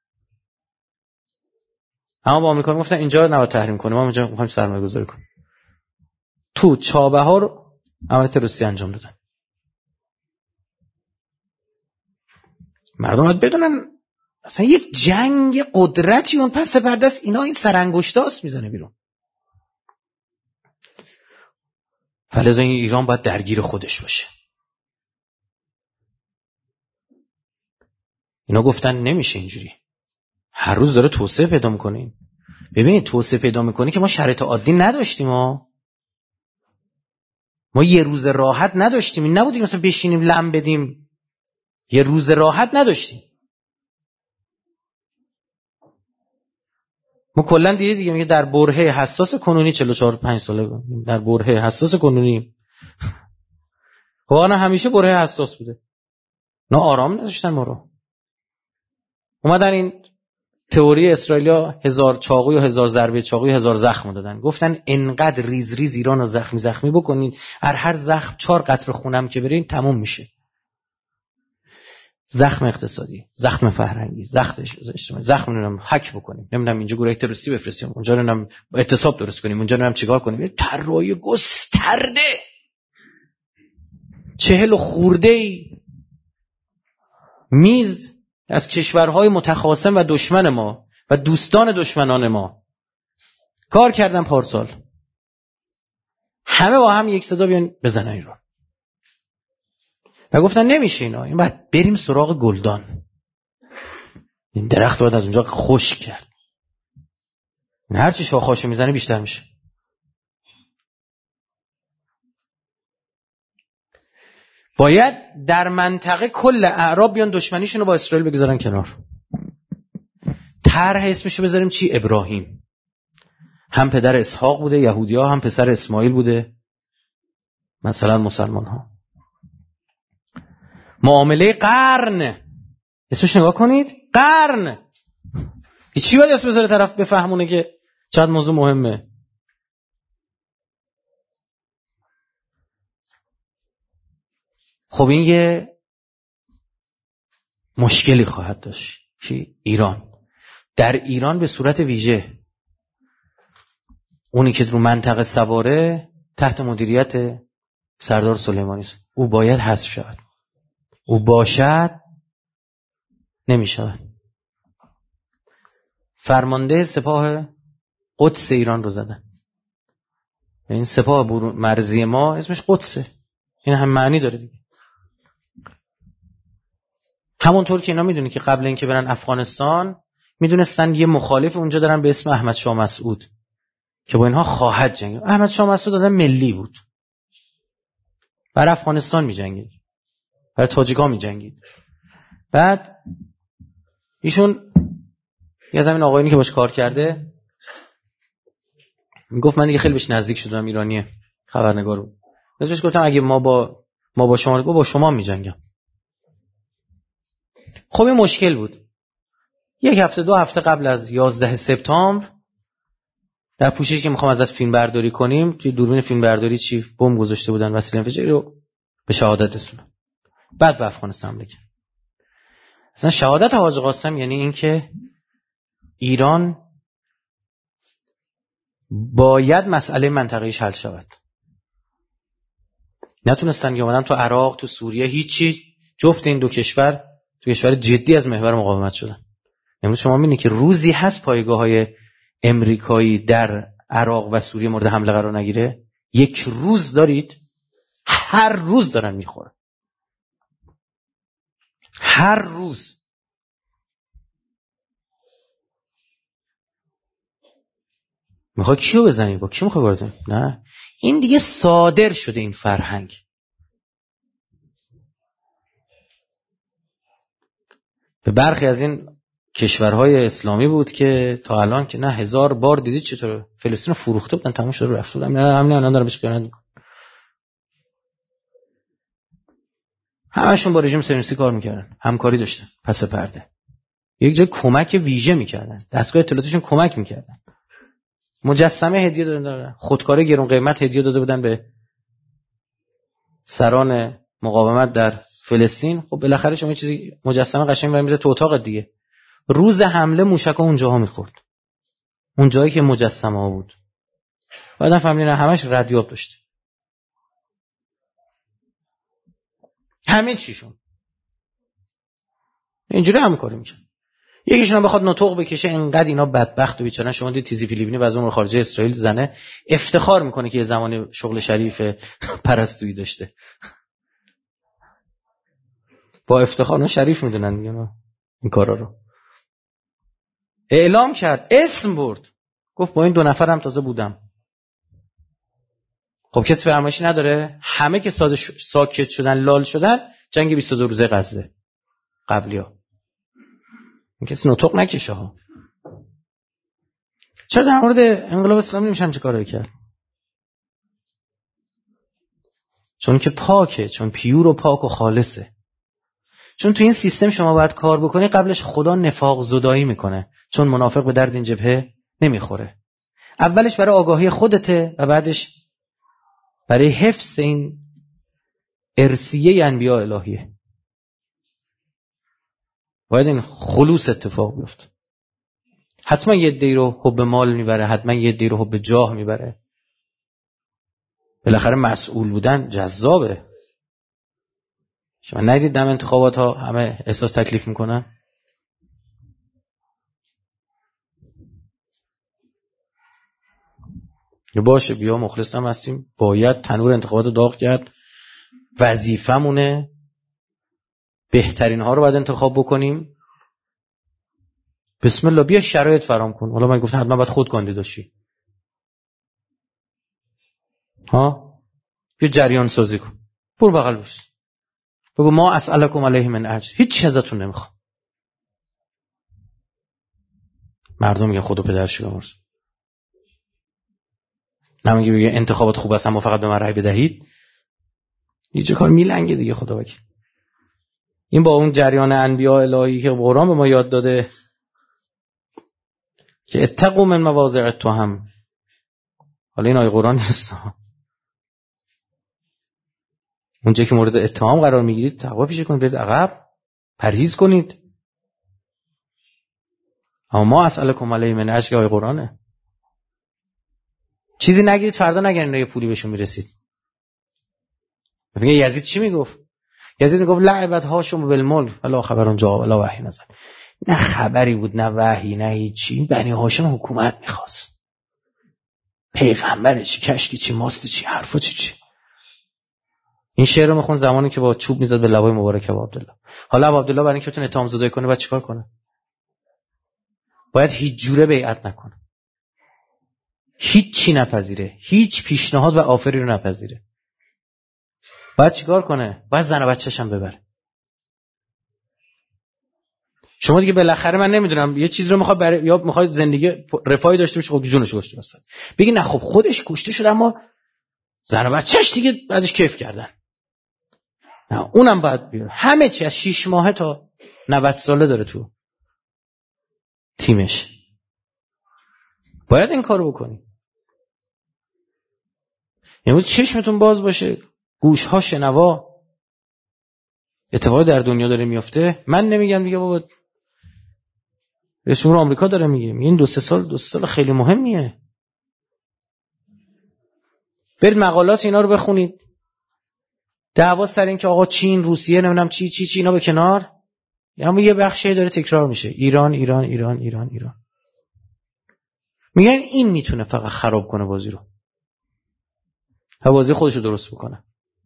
اما با آمریکا میگفتن اینجا رو نباید تحریم کنیم، ما اونجا می‌خوایم سرمایه گذاری کنیم. تو چابهار عملیات روسی انجام دادن. مردم باید بدونن اصلا یک جنگ قدرتی اون پس پرده است، اینا این سرانگشتاست میزنه بیرون. فلذا این ایران باید درگیر خودش باشه. اینا گفتن نمیشه اینجوری، هر روز داره توسعه پیدا میکنه. ببینید توسعه پیدا میکنه که ما شرایط عادی نداشتیم، ما ما یه روز راحت نداشتیم. این نبودیم مثلا بشینیم لم بدیم، یه روز راحت نداشتیم. ما کلا دیدید دیگه، میگه در برهه حساس کنونی چهل و چهار پنج ساله در برهه حساس کنونی. واقعا همیشه برهه حساس بوده. نه آرام نداشتن ما رو. اومدن این تئوری اسرائیلیا هزار چاقو یا هزار ضربه چاقو یا هزار زخم دادن. گفتن انقدر ریز ریز ایران رو زخمی زخمی بکنید، هر هر زخم چهار قطره خونم که برین تموم میشه. زخم اقتصادی، زخم فرهنگی، زخم اجتماعی، زخم نمیدونم حک بکنیم، نمیدونم اینجا گروه تروریستی بفرستیم، اونجا نمیدونم اعتصاب درست کنیم، اونجا نمیدونم چیکار کنیم. طرای گسترده چهل خورده میز از کشورهای متخاصم و دشمن ما و دوستان دشمنان ما کار کردن پارسال. همه با هم یک صدا بیان بزنن ایران. و گفتن نمیشه اینا، این باید بریم سراغ گلدان. این درخت باید از اونجا خشک کرد. این هرچی شاخه‌اشو میزنه بیشتر میشه. باید در منطقه کل اعراب بیان دشمنیشون رو با اسرائیل بگذارن کنار. طرح اسمشو بذاریم چی؟ ابراهیم. هم پدر اسحاق بوده یهودی‌ها، هم پسر اسماعیل بوده مثلا مسلمان‌ها. معامله قرن، اسمش نگاه کنید، قرن. چی باید اسم بذاره طرف بفهمونه که چقدر موضوع مهمه؟ خب این یه مشکلی خواهد داشت که ایران در ایران به صورت ویژه اونی که رو منطقه سواره تحت مدیریت سردار سلیمانی است، او باید حذف شود. او باشد نمی شود. فرمانده سپاه قدس ایران رو زدن. این سپاه مرزی ما اسمش قدسه. این هم معنی داره دیگه. همونطور که اینا میدونی که قبل اینکه برن افغانستان میدونستن یه مخالف اونجا دارن به اسم احمد شاه مسعود که با اینها خواهد جنگید. احمد شاه مسعود آدم ملی بود، برای افغانستان میجنگید، برای تاجیک‌ها میجنگید. بعد ایشون یه زمین آقایونی که باش کار کرده میگفت من دیگه خیلی بهش نزدیک شدم، ایرانیه، خبرنگار بود. بهش گفتم اگه ما با ما با شما با شما میجنگم. خب این مشکل بود. یک هفته دو هفته قبل از یازده سپتامبر در پوششی که میخوام ازت فیلم برداری کنیم، توی دوربین فیلم برداری چی بمب گذاشته بودن وسیله انفجاری رو به شهادت رسوندن. بعد به افغانستان حمله کرد. اصلا شهادت حاج قاسم یعنی این که ایران باید مسئله منطقه‌ایش حل شود. نتونستن که اومدن تو عراق، تو سوریه، هیچی. جفت این دو کشور تو کشور جدی از محور مقاومت شدن. امروز شما می‌بینید که روزی هست پایگاه‌های امریکایی در عراق و سوریه مورد حمله قرار نگیره؟ یک روز دارید هر روز دارن میخورن، هر روز. میخوای کیو بزنی؟ با کی میخوای وارد؟ نه، این دیگه صادر شده این فرهنگ. به برخی از این کشورهای اسلامی بود که تا الان که نه هزار بار دیدید چطور فلسطین رو فروخته بودن، تموم شده رفته بودن. نه همین الان داره بهش قیامت میکنه. همشون با رژیم صهیونیستی کار میکردن، همکاری داشتن پس پرده، یک جای کمک ویژه میکردن، دستگاه اطلاعاتیشون کمک میکردن، مجسمه هدیه دادن، خودکار گران قیمت هدیه داده بودن به سران مقاومت در فلسطین. خب بالاخره شما چیزی مجسمه قشنگ می‌ذاره تو اتاق دیگه. روز حمله موشک‌ها اونجاها می‌خورد، اون جایی که مجسمه‌ها بود. بعدن فهمیدن همش ردیاب داشت، همه چیشون. اینجوری همکاری می‌کنه. یکیشون بخواد نطق بکشه انقدر اینا بدبخت و بیچاره. شما دید تیزی فیلیپینی و از اون خارجه اسرائیل زنه افتخار میکنه که یه زمانی شغل شریف پرستویی داشته. با افتخار شریف میدونن دیگه این کارا رو. اعلام کرد، اسم برد، گفت با این دو نفر هم تازه بودم. خب کسی فرمایشی نداره؟ همه که ساده ش... ساکت شدن، لال شدن، جنگ بیست و دو روزه غزه قبلی‌ها. این کسی نطق نکشه ها. چرا در مورد انقلاب اسلامی نمیشم چه کارایی کرد؟ چون که پاکه، چون پیور و پاک و خالصه. چون تو این سیستم شما باید کار بکنی، قبلش خدا نفاق زدایی میکنه، چون منافق به درد این جبهه نمیخوره. اولش برای آگاهی خودته و بعدش برای حفظ این ارثیه انبیاء الهیه. باید این خلوص اتفاق بیفته. حتما یه عده‌ای رو حب مال میبره، حتما یه عده‌ای رو حب جاه میبره. بالاخره مسئول بودن جذابه. شما ندید دم انتخابات ها همه احساس تکلیف میکنن؟ باشه بیا مخلص هم هستیم، باید تنور انتخابات داغ کرد، وظیفمونه، بهترین ها رو باید انتخاب بکنیم. بسم الله بیا شرایط فراهم کن. حالا من گفتم حتما باید خود کاندیدا شی، ها بیا جریان سازی کن، برو بغل بش، بگو ما اسألکم علیه من اجر، هیچ چیز ازتون نمیخوام. مردم میگن خدا پدرش بیامرز. نمیگه بگه انتخابات خوب است اما فقط به من رأی بدهید. یه چه کار میلنگه دیگه خدا وکیل. این با اون جریان انبیاء الهی که قرآن به ما یاد داده که اتقوا من مواضع التهم، حالا این آیه قرآن نیست، اونجا که مورد اتهام قرار میگیرید تقوا پیشه کنید، برید عقب، پرهیز کنید. اما ما اسألکم علیه من اجر، آیه قرآنه. چیزی نگیرید فردا نگیرید یه پولی بهشون میرسید. میگه یزید چی میگفت؟ یزید میگفت لعبت هاشم بالملک ولا خبرون جا ولا وحی نزل. نه خبری بود نه وحی نه هیچی. بنی هاشم حکومت میخواست، پیغمبر چی، کشکی چی، ماست چی، حرفا چی چی. این شعر رو میخوند زمانی که با چوب میزد به لبای مبارک ابو عبدالله. حالا ابو عبدالله برای اینکه بتونه اتهام زدایی کنه باید چیکار کنه؟ باید هیچ جوره بیعت نکنه، هیچ چی نپذیره، هیچ پیشنهاد و آفری رو نپذیره. باید چیکار کنه؟ باید زن و بچه‌ش هم ببره. شما دیگه بالاخره من نمیدونم یه چیز رو میخواد برای یا میخواد زندگی رفاهی داشته باشه، خب جونش کشته باشه. بگی نه خب خودش کشته شد اما زن و بچه‌ش دیگه بعدش کیف کردن. نه اونم باید بیاره. همه چی از شش ماهه تا نود ساله داره تو تیمش. باید این کارو بکنی. یعنی چشمتون باز باشه، گوش‌ها شنوا. اتفاقی در دنیا داره میفته. من نمیگم دیگه بابا رئیس جمهور آمریکا داره میگه این دو سه سال دو سه سال خیلی مهمیه. برید مقالات اینا رو بخونید. دعوا سر این که آقا چین روسیه نمیدونم چی چی چی اینا به کنار، اما یه بخشی داره تکرار میشه، ایران ایران ایران ایران ایران. میگن این میتونه فقط خراب کنه بازی رو، ها بازی خودش رو درست بکنه.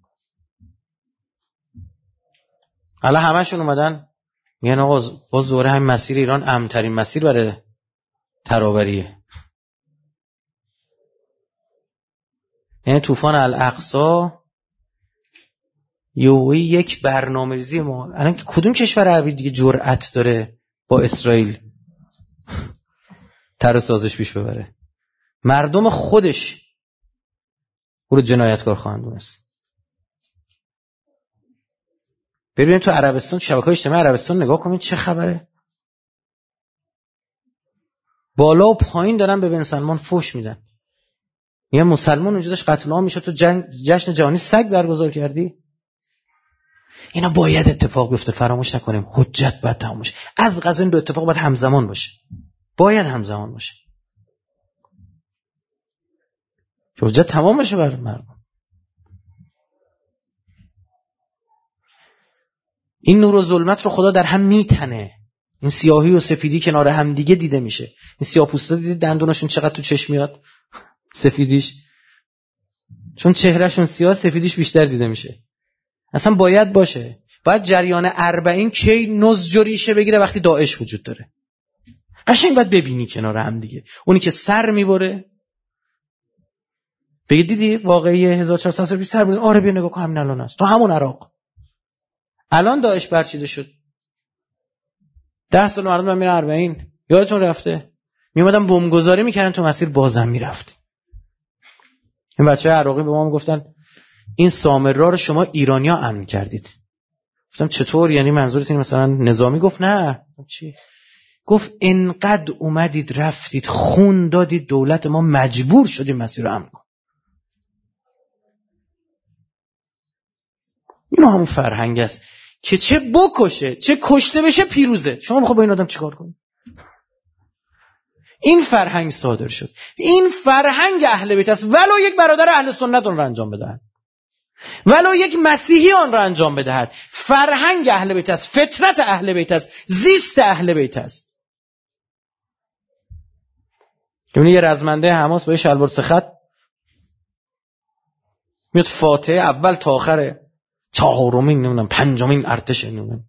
حالا همشون اومدن میگن آقا باز دوره همین مسیر ایران امن‌ترین مسیر برای ترابریه. یعنی طوفان الاقصی یوی یک برنامه‌ریزی ما. الان کدوم کشور عربی دیگه جرأت داره با اسرائیل طرح سازش پیش ببره؟ مردم خودش او رو جنایتکار خواهند دونست. ببینید تو عربستان، شبکه‌های اجتماعی عربستان نگاه کنید چه خبره. بالا و پایین دارن به بن سلمان فحش میدن. میگن مسلمان اونجا داشت قتل عام میشه، تو جنگ جشن جهانی سگ برگزار کردی. اینا باید اتفاق بیفته، فراموش نکنیم. حجت باید تمام بشه. از قضا این دو اتفاق باید همزمان باشه. باید همزمان باشه. که حجت تمام بشه بر مردم. این نور و ظلمت رو خدا در هم میتنه. این سیاهی و سفیدی کنار هم دیگه دیده میشه. این سیاه‌پوستا دیدید دندوناشون چقدر تو چشم میاد؟ سفیدیش، چون چهرهشون سیاه، سفیدیش بیشتر دیده میشه. اصلا باید باشه. باید جریان اربعین کی نزج و ریشه بگیره وقتی داعش وجود داره. قشنگ باید ببینی کنار هم دیگه. اونی که سر میبره بگید دیدی واقعی هزار و چهارصد سال پیش سر بره. آره بیا نگاه کن همین الان است تو همون عراق. الان داعش برچیده شد. ده سال مردم میرن اربعین. یادتون رفته میومدن بمبگذاری میکردن تو مسیر، بازم میرفت. این بچه‌های عراقی به ما میگفتن این سامرا رو شما ایرانی‌ها امن کردید. گفتم چطور؟ یعنی منظورت این مثلا نظامی؟ گفت نه. چی؟ گفت انقدر اومدید رفتید خون دادید، دولت ما مجبور شدیم مسیر رو امن کن. اینو همون فرهنگ است که چه بکشه چه کشته بشه پیروزه. شما میخواد با این آدم چیکار کنید؟ این فرهنگ صادر شد. این فرهنگ اهل بیت است. ولو یک برادر اهل سنت اون رو انجام بدهد، ولو یک مسیحی آن را انجام بدهد. فرهنگ اهل بیت است، فطرت اهل بیت است، زیست اهل بیت است. ببینید یه رزمنده حماس با یه شلوار سه خط میاد فاتحه اول تا آخر چهارمین نمیدونم پنجمین ارتش نمیدونم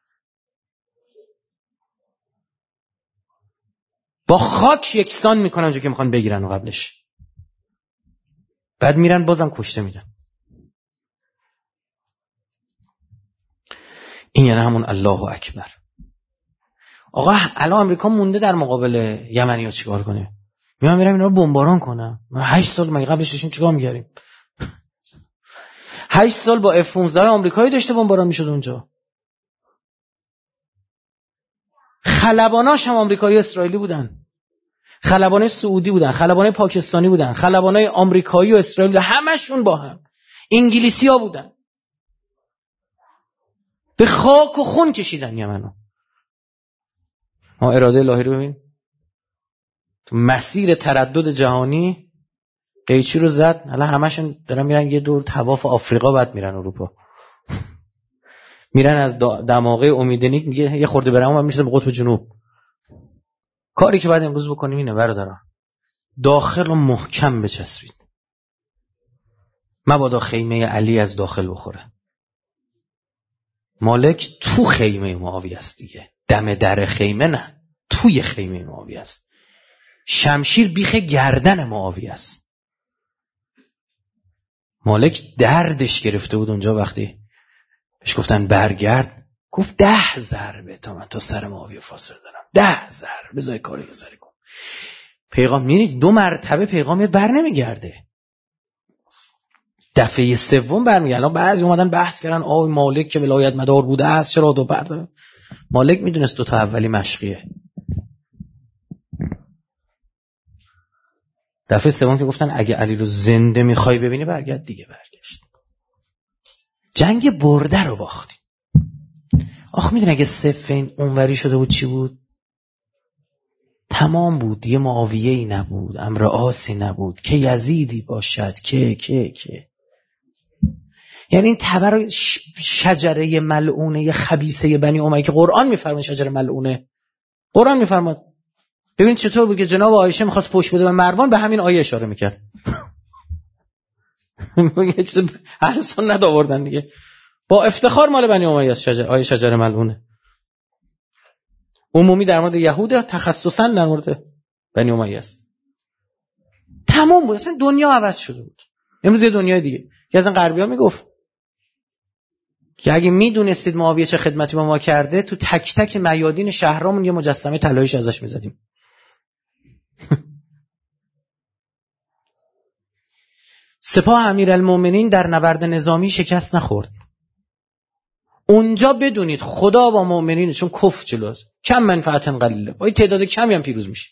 با خاک یکسان میکنن اونجا که میخوان بگیرن و قبلش بعد میرن بازم کشته میدن. این یعنی همون الله اکبر. آقا الان آمریکا مونده در مقابل یمنی‌ها چیکار کنه؟ میام میرم اینا رو بمباران کنم. هشت سال مگه قبلش داشتیم چیکار می‌کردیم؟ هشت سال با اف پانزده آمریکایی داشته بمباران میشد اونجا. خلباناش هم آمریکایی و اسرائیلی بودن. خلبانای سعودی بودن، خلبانای پاکستانی بودن، خلبانای آمریکایی و اسرائیلی، همشون با هم. انگلیسی‌ها بودن. به خاک و خون کشیدن یمنو. ما اراده الهی رو ببین. تو مسیر تردد جهانی قیچی رو زد. حالا همشون دارن میرن یه دور طواف آفریقا، بعد میرن اروپا. میرن از دماغه امیدنیک میگه یه خورده برام و میرسه به قطب جنوب. کاری که بعد امروز بکنیم اینه برادران، داخل رو محکم بچسبید. مبادا خیمه علی از داخل بخوره. مالک تو خیمه معاویه است دیگه، دم در خیمه نه، توی خیمه معاویه است. شمشیر بیخ گردن معاویه است. مالک دردش گرفته بود اونجا وقتی بهش گفتن برگرد، گفت ده ضربه تا من تا سر معاویه فاصله دارم، ده ضربه بذار کاری که سری کن. پیغام میرید دو مرتبه پیغام میاد بر نمیگرده، دفعه سوم برمیگرده. الان بعضی اومدن بحث کردن آوی مالک که ولایت مدار بوده است چرا دو برده. مالک میدونست دو تا اولی مشقیه. دفعه سوم که گفتن اگه علی رو زنده میخوای ببینی برگرد، دیگه برگشت. جنگ برده رو باختیم. آخ میدونی اگه صفین اونوری شده بود چی بود؟ تمام بود. یه معاویه‌ای نبود، امر عاصی نبود، که یزیدی باشد که که که یعنی این تبر شجره ملعونه خبیثه بنی امیه که قرآن میفرماید شجره ملعونه. قرآن میفرماید. ببینید چطور بود که جناب عایشه میخواست پشت بده به مروان، به همین آیه اشاره میکرد. یه چیز اهل سنت آوردن دیگه، با افتخار مال بنی امیه است. شجره آیه شجره ملعونه عمومی در مورد یهود، تخصصا در مورد بنی امیه است. تمام بود، اصلا دنیا عوض شده بود. امروز یه دنیای دیگه. که از این غربی‌ها میگفت که اگه میدونستید معاویه چه خدمتی با ما کرده، تو تک تک میادین شهرامون یه مجسمه طلاییش ازش میزدیم. سپاه امیرالمومنین در نبرد نظامی شکست نخورد. اونجا بدونید خدا با مؤمنین، چون کفر جلوست، کم منفعت قلیله، با این تعداد کمی هم پیروز میشه.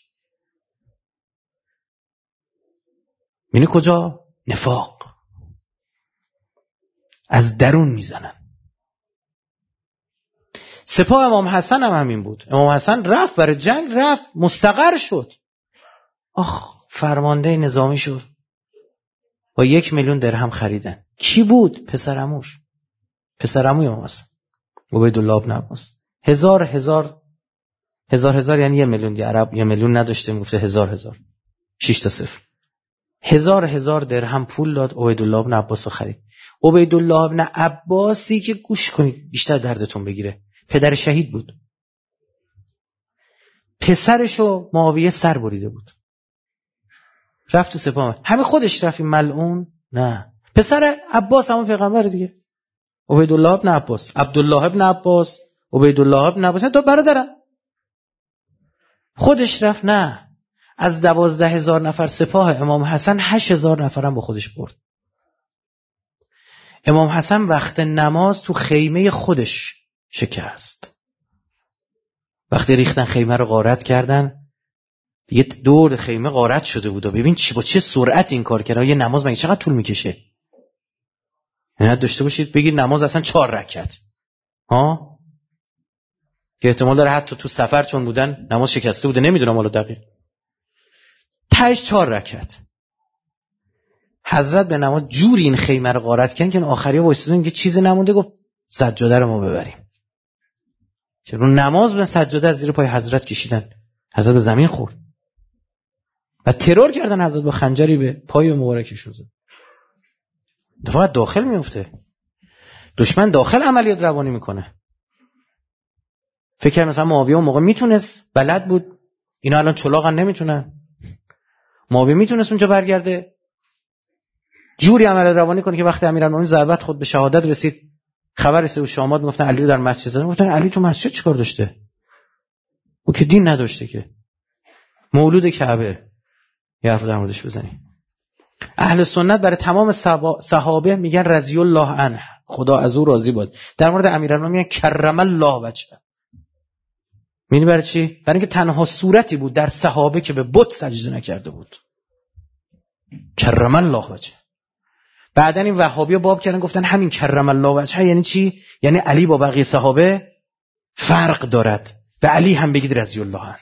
می‌بینی کجا؟ نفاق. از درون میزنن. سپاه امام حسن هم همین بود. امام حسن رفت برای جنگ، رفت مستقر شد. آخ فرمانده نظامی شد. با یک میلیون درهم خریدن. کی بود؟ پسرعموش. پسرعموی امام حسن عبیدالله بن عباس. هزار هزار هزار هزار یعنی یه میلیون دی عرب یه میلیون نداشته، میگفته هزار هزار. شش تا صفر. هزار هزار درهم پول داد، عبیدالله بن عباس رو خرید. عبیدالله بن عباسی که گوش کنید بیشتر دردتون بگیره، پدر شهید بود. پسرشو معاویه سر بریده بود. رفت تو سپاه. همه خودش رفت این ملعون؟ نه. پسر عباس همون پیغمبر دیگه. عبیدالله بن عباس، عبدالله بن عباس، عبیدالله بن عباس، تو برادرن. خودش رفت؟ نه. از دوازده هزار نفر سپاه امام حسن هشت هزار نفرم با خودش برد. امام حسن وقت نماز تو خیمه خودش شکست. وقتی ریختن خیمه رو غارت کردن، دیگه دور خیمه غارت شده بود. و ببین چی با چه سرعت این کار کردن. یه نماز مگه چقدر طول میکشه؟ یعنی داشته باشید بگید نماز اصلا چهار رکعت، ها، که احتمال داره حتی تو سفر چون بودن نماز شکسته بوده، نمیدونم حالا دقیق. تاش چهار رکعت. حضرت به نماز جوری این خیمه رو غارت کردن که آخریه وایسادن که چیزی نمونده، گفت سجاده رو ما ببریم. که رو نماز به سجاده از زیر پای حضرت کشیدن، حضرت به زمین خورد و ترور کردن حضرت با خنجری به پای مبارکشون زد. دفعه داخل میفته. دشمن داخل عملیات روانی میکنه. فکر کنم مثلا معاویه اون موقع میتونست، بلد بود، اینا الان چلاقن نمیتونن. معاویه میتونست اونجا برگرده جوری عملیات روانی کنه که وقتی امیرالمومنین ضربت خود به شهادت رسید، خبر رسید و شامات میگفتن علی رو در مسجد زدن. گفتن علی تو مسجد چیکار داشته؟ او که دین نداشته، که مولود کعبه. یه حرف در موردش بزنیم. اهل سنت برای تمام صحابه میگن رضی الله عنه، خدا از او راضی باد. در مورد امیرالمومنین میگن کرم الله وجهه. میدونی برای چی؟ برای اینکه تنها صورتی بود در صحابه که به بت سجده نکرده بود. کرم الله وجهه. بعدن این وهابیا باب کردن گفتن همین کرم الله وجهه یعنی چی؟ یعنی علی با بقیه صحابه فرق دارد، به علی هم بگید رضی الله عنه.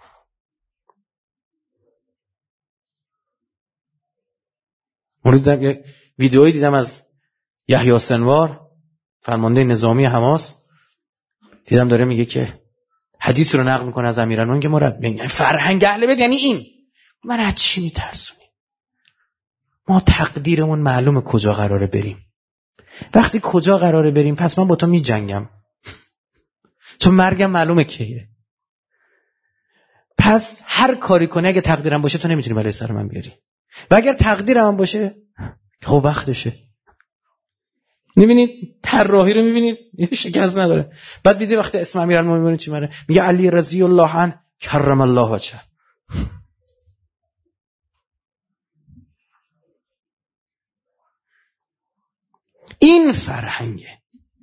اون روز دیدم یک ویدئویی دیدم از یحیی سنوار فرمانده نظامی حماس، دیدم داره میگه که حدیث رو نقل میکنه از امیرالمومنین که مربی یعنی فرهنگ اهل بیت یعنی این. من از چی میترسونی؟ ما تقدیرمون معلومه کجا قراره بریم. وقتی کجا قراره بریم پس من با تو میجنگم، چون مرگم معلومه کیه. پس هر کاری کنی اگه تقدیرم باشه تو نمیتونی بلای سر من بیاری، و اگر تقدیرم هم باشه خب وقتشه. میبینید طراحی رو میبینید یه شکست نداره. بعد دیدی وقتی اسم امیرالمومنین چی میاره؟ میگه علی رضی الله عنه کرم الله وجهه. این فرهنگه.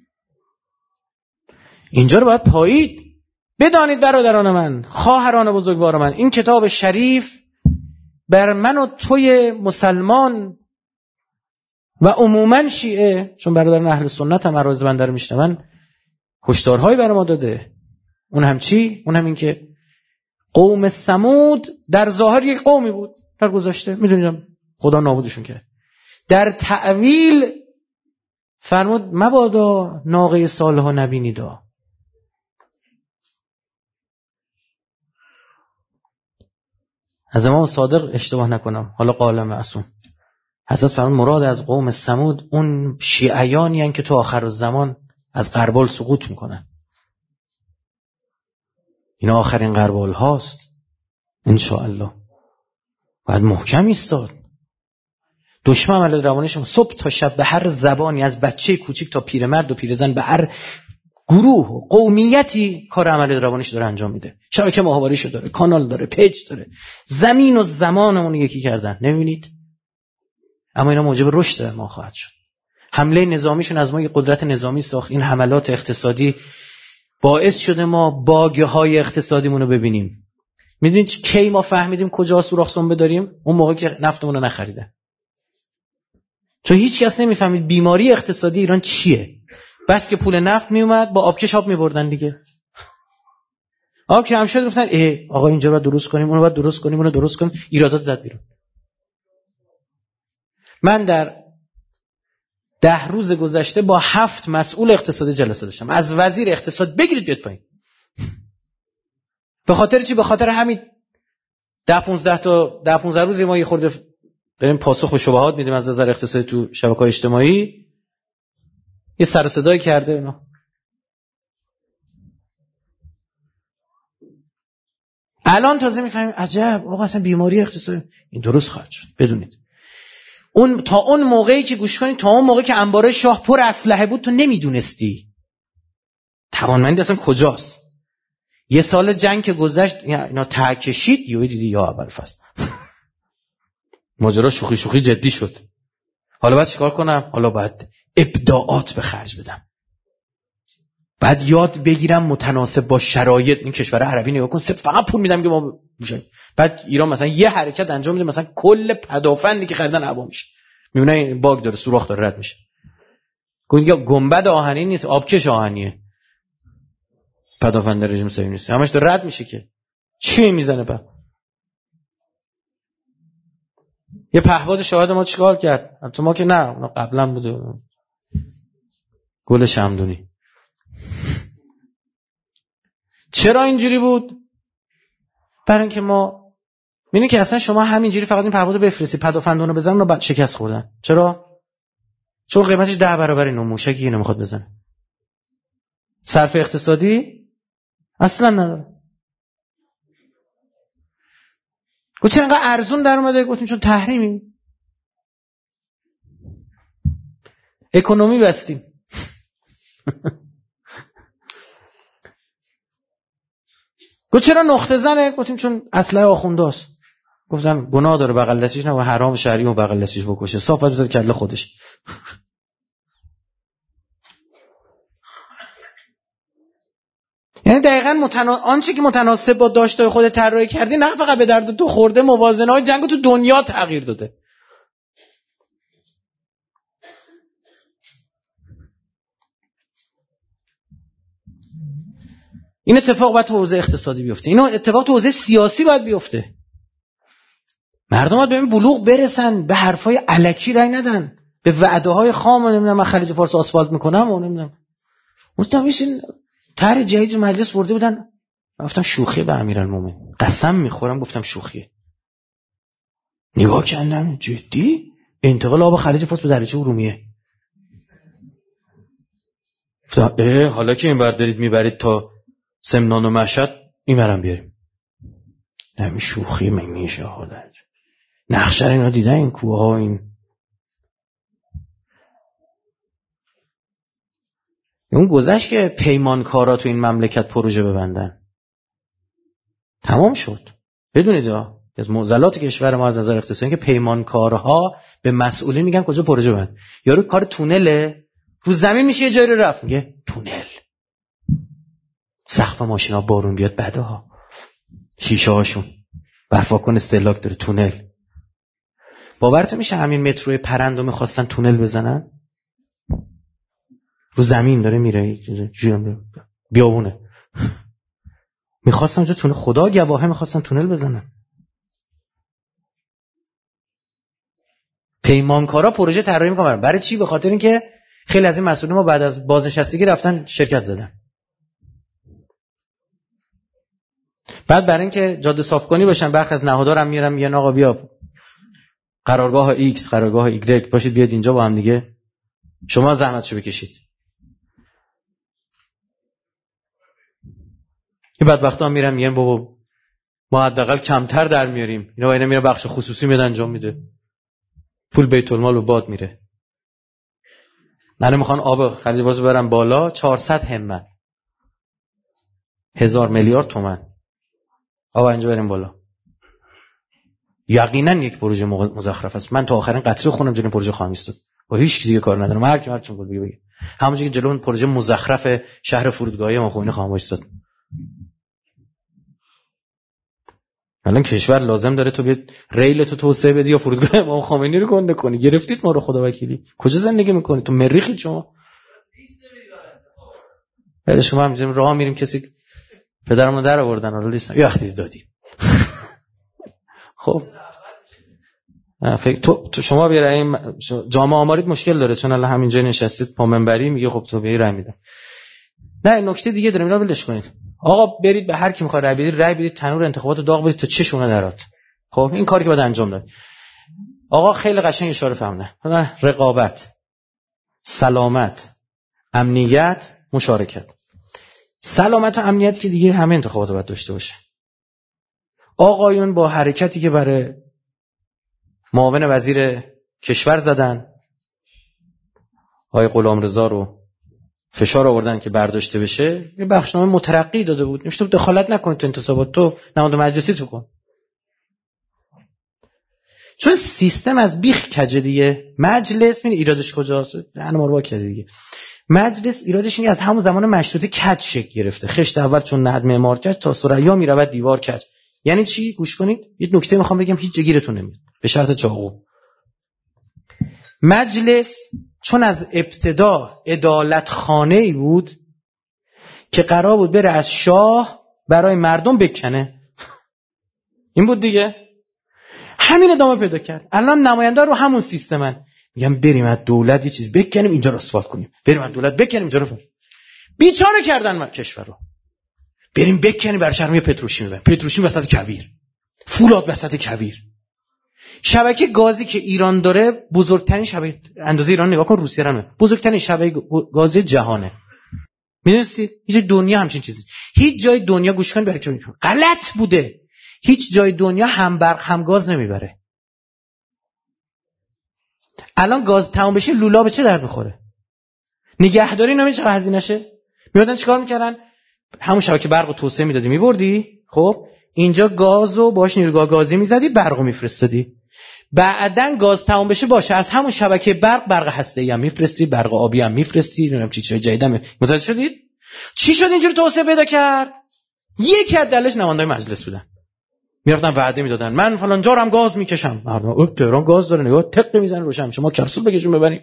اینجا رو باید پایید. بدانید برادران من، خواهران بزرگوار من، این کتاب شریف بر من و توی مسلمان و عموماً شیعه، چون برادران اهل سنت هم عرایض بنده رو میشنون، هشدارهایی برای ما داده. اون هم چی؟ اون هم این که قوم ثمود در ظاهر یک قومی بود، در گذشته میدونید خدا نابودشون کرد. در تأویل فرمود مبادا ناقه صالح نبینیدا. از امام صادق اشتباه نکنم، حالا قال معصوم، حضرت فرمود مراد از قوم ثمود اون شیعیانی هستند که تو آخر الزمان از غربال سقوط میکنن. این آخرین غربال هاست ان شاء الله. باید محکم ایستاد. دشمن عمل روانیشون صبح تا شب به هر زبانی، از بچه کوچیک تا پیرمرد و پیرزن، به هر گروه و قومیتی کار عمل روانیش داره انجام میده. شبکه ماهواریشو داره، کانال داره، پیج داره. زمین و زمانمون یکی کردن، نمیبینید؟ اما اینا موجب رشد ما خواهد شد. حمله نظامیشون از ما یه قدرت نظامی ساخت. این حملات اقتصادی باعث شده ما باگه های اقتصادیمون رو ببینیم. میدونید کی ما فهمیدیم کجا سوراخ سنبه داریم؟ اون موقع که نفتمون رو نخریدن. چون هیچ کس نمیفهمید بیماری اقتصادی ایران چیه. بس که پول نفت میومد با آبکش آب میبردن دیگه. آب که هم شد گفتن ای آقا اینجا رو باید درست کنیم، اونو باید درست کنیم، اونو درست کنیم، ایرادات زد بیرون. من در ده روز گذشته با هفت مسئول اقتصادی جلسه داشتم. از وزیر اقتصاد بگیرید بیاد پایین. به خاطر چی؟ به خاطر همین ده پانزده تا ده پانزده روز ما یه خورده بریم پاسخ به شبهات میدیم از نظر اقتصادی تو شبکه‌های اجتماعی. یه سر و صدایی کرده اینا. الان تازه میفهمیم عجب آقا اصلا بیماری اقتصادی این درست خواهد شد. بدونید اون تا اون موقعی که گوش کنید، تا اون موقعی که انبار شاه پر اسلحه بود تو نمیدونستی توانمندی اصلا کجاست. یه سال جنگ که گذشت اینا ته کشید، یهو دیدی یا اول فصل ماجرا شوخی شوخی جدی شد. حالا باید چیکار کنم؟ حالا باید ابداعات به خرج بدم. بعد یاد بگیرم متناسب با شرایط. این کشور عربی نگاه کن، فقط پول میدم که ما بوشیم. بعد ایران مثلا یه حرکت انجام میده، مثلا کل پدافندی که خریدن هوا میشه. میبینه این باگ داره، سوراخ داره، رد میشه. گفتم گنبد آهنی نیست، آبکش آهنیه. پدافند رژیم صهیونی نیست، همش داره رد میشه که چی میزنه. بعد یه پهپاد شاهد ما چیکار کرد؟ تو ما که نه، اونا قبلا بوده. گل شمدونی. چرا اینجوری بود؟ برای اینکه ما می‌بینی که اصلا شما همینجوری فقط این پهپادو بفرستی، پدافندونو بزنن، اونا بعد شکست خوردن. چرا؟ چون قیمتش ده برابر اینو، موشکی اینو میخواد بزنه. صرف اقتصادی اصلا نداره. گفت چرا انقدر ارزون در اومده؟ گفتیم چون تحریمی، اکونومی بستیم. گفت چرا نقطه زنه؟ گفتیم چون اسلحه آخونداست. گفتن گناه داره بغل دستیش، نه و حرام شرعی و بغل دستیش بکشه، صاف بذاره کله خودش. یعنی دقیقاً متنا... آنچه که متناسب با داشتای خودت طراحی کردی نه فقط به درد تو خورده، موازنه‌های جنگ تو دنیا تغییر داده. این اتفاق باید تو حوزه اقتصادی بیفته، این اتفاق تو حوزه سیاسی باید بیفته. مردم باید به این بلوغ برسن، به حرفای الکی رای ندن، به وعده های خام. نمیدونم من خلیج فارس آسفالت میکنم و نمیدونم مستم میشین طرح جدید مجلس ورده بودن، گفتم شوخی به امیرالمومنین، قسم میخورم گفتم شوخیه. نگاه کردم جدی انتقال آب خلیج فارس به دریاچه ارومیه. گفتم اه حالا که این بر دارید میبرید تا سمنان و مشهد، این برم بیاریم. نمی شوخی من میشه حالت. نقشه رو اینا دیدن، این کوه ها، این اون گذشت که پیمانکارا تو این مملکت پروژه ببندن. تمام شد. بدونید از معضلات کشور ما از نظر اقتصادی که پیمانکارها به مسئولین میگن کجا پروژه ببند. یارو کار تونله، رو زمین میشه یه جایی رو رفت میگه تونل. سقف ماشینا بارون بیاد بده ها. شیشه هاشون برفاکن استهلاک داره. تونل. باورت میشه همین متروی پرندو میخواستن تونل بزنن؟ رو زمین داره میره بیابونه. میخواستن اونجا تونل، خدا گواهه میخواستن تونل بزنن. پیمانکارا پروژه طراحی میکنن. برای چی؟ به خاطر اینکه خیلی از این مسئولین ما بعد از بازنشستگی رفتن شرکت زدن. بعد برای اینکه جاده صاف کنی باشن برخی از نهادارم میارن میگن آقا بیا قرارگاه ایکس قرارگاه ایگرگ باشید بیاد اینجا با هم دیگه شما زحمتشو بکشید. این بدبختا هم میرن میگن بابا ما حداقل کمتر در میاریم، اینا اینا میره بخش خصوصی میاد انجام میده، پول بیت المال و باد میره. نه میخوان آب خلیج فارس برن بالا، چهارصد همت هزار میلیارد تومان آب اینجا بریم بالا. یقینا یک پروژه مزخرف است. من تا آخرین قطره خونم جلوی پروژه خواهم ایستاد، با هیچ کی دیگه کار ندارم. هر کی هر چی بگه بگه همونجوری که جلوی پروژه مزخرف شهر فرودگاهی ما خوینه خواهم ایستاد. الان کشور لازم داره تو بیاد ریل تو توسعه بدی یا فرودگاه امام خمینی رو گنده کنی. گرفتید ما رو خدا وکیلی. کجا زندگی میکنید تو؟ مریخید شما؟ بعد شما هم میگیم راه میریم کسی پدرمون در آوردن حالا لیست یه وقتی دادیم. خب فکر تو, تو شما بیارین جامعه آماریت مشکل داره چون الله همینجا نشستید پا منبری میگه خب تو به رای میدم. نه نکته دیگه داریم اینا ولش کنید. آقا برید به هر کی میخواد رای بدید، رای بدید تنور انتخابات داغ بدید تا چشونه درات. خب این کاری که باید انجام داد. آقا خیلی قشنگ اشاره فهمونه. رقابت، سلامت، امنیت، مشارکت. سلامت و امنیت که دیگه همه انتخابات باید داشته باشه. آقایون با حرکتی که برای معاون وزیر کشور زدن، آقای غلامرضا رو فشار آوردن که برداشته بشه، یه بخشنامه مترقی داده بود نوشته بود دخالت نکنید تو انتصابات، تو نماینده مجلسی تو کن. چون سیستم از بیخ کجه دیگه. مجلس این ایرادش کجاست؟ نه ما رو با کردی دیگه. مجلس ایرادش اینه از همون زمان مشروطه کج شکل گرفته. خشت اول چون نهد معمار کج تا ثریا میرود دیوار کج. یعنی چی؟ گوش کنید یه نکته میخوام بگم هیچ جگیرتون نمیاد به شرط چاقو. مجلس چون از ابتدا عدالت خانه‌ای بود که قرار بود بره از شاه برای مردم بکنه. این بود دیگه. همین ادامه پیدا کرد. الان نماینده رو همون سیستمن. میگم بریم از دولت یه چیز بکنیم اینجا رو آسفالت کنیم. بریم از دولت بکنیم اینجا رو. بیچاره کردن من کشور رو. بریم بکنیم برای شرمی پتروشیمی. پتروشیمی وسط کویر. فولاد وسط کویر. شبکه گازی که ایران داره بزرگترین شبکه اندازه ایران نگاه کن روسیه رمه بزرگترین شبکه گازی جهانه. میدونستید هیچ دنیا همچین چیزی هیچ جای دنیا گوش کن برای غلط بوده. هیچ جای دنیا هم برق هم گاز نمیبره. الان گاز تمام بشه لولا به چه درد میخوره؟ نگهداری نمیشه چقدر هزینه‌شه. میادن چیکار میکردن؟ همون شبکه برق رو توسعه میدادی میبردی. خب اینجا گازو باش نیروگاه گازی میزدی، برقو میفرستادی. بعدن گاز تمام بشه باشه از همون شبکه برق برق هسته‌ای هم میفرستی، برق آبی هم میفرستی، نمیدونم چی چیزای جدید هم. متوجه شدید چی شد اینجوری توسعه پیدا کرد؟ یکی از دلش نمایندای مجلس بودن، میرفتن وعده میدادن من فلان جا رو هم گاز میکشم. مردم او تهران گاز داره، نگاه تق میزنه روشن میشه، ما کرسول بکشیم ببریم.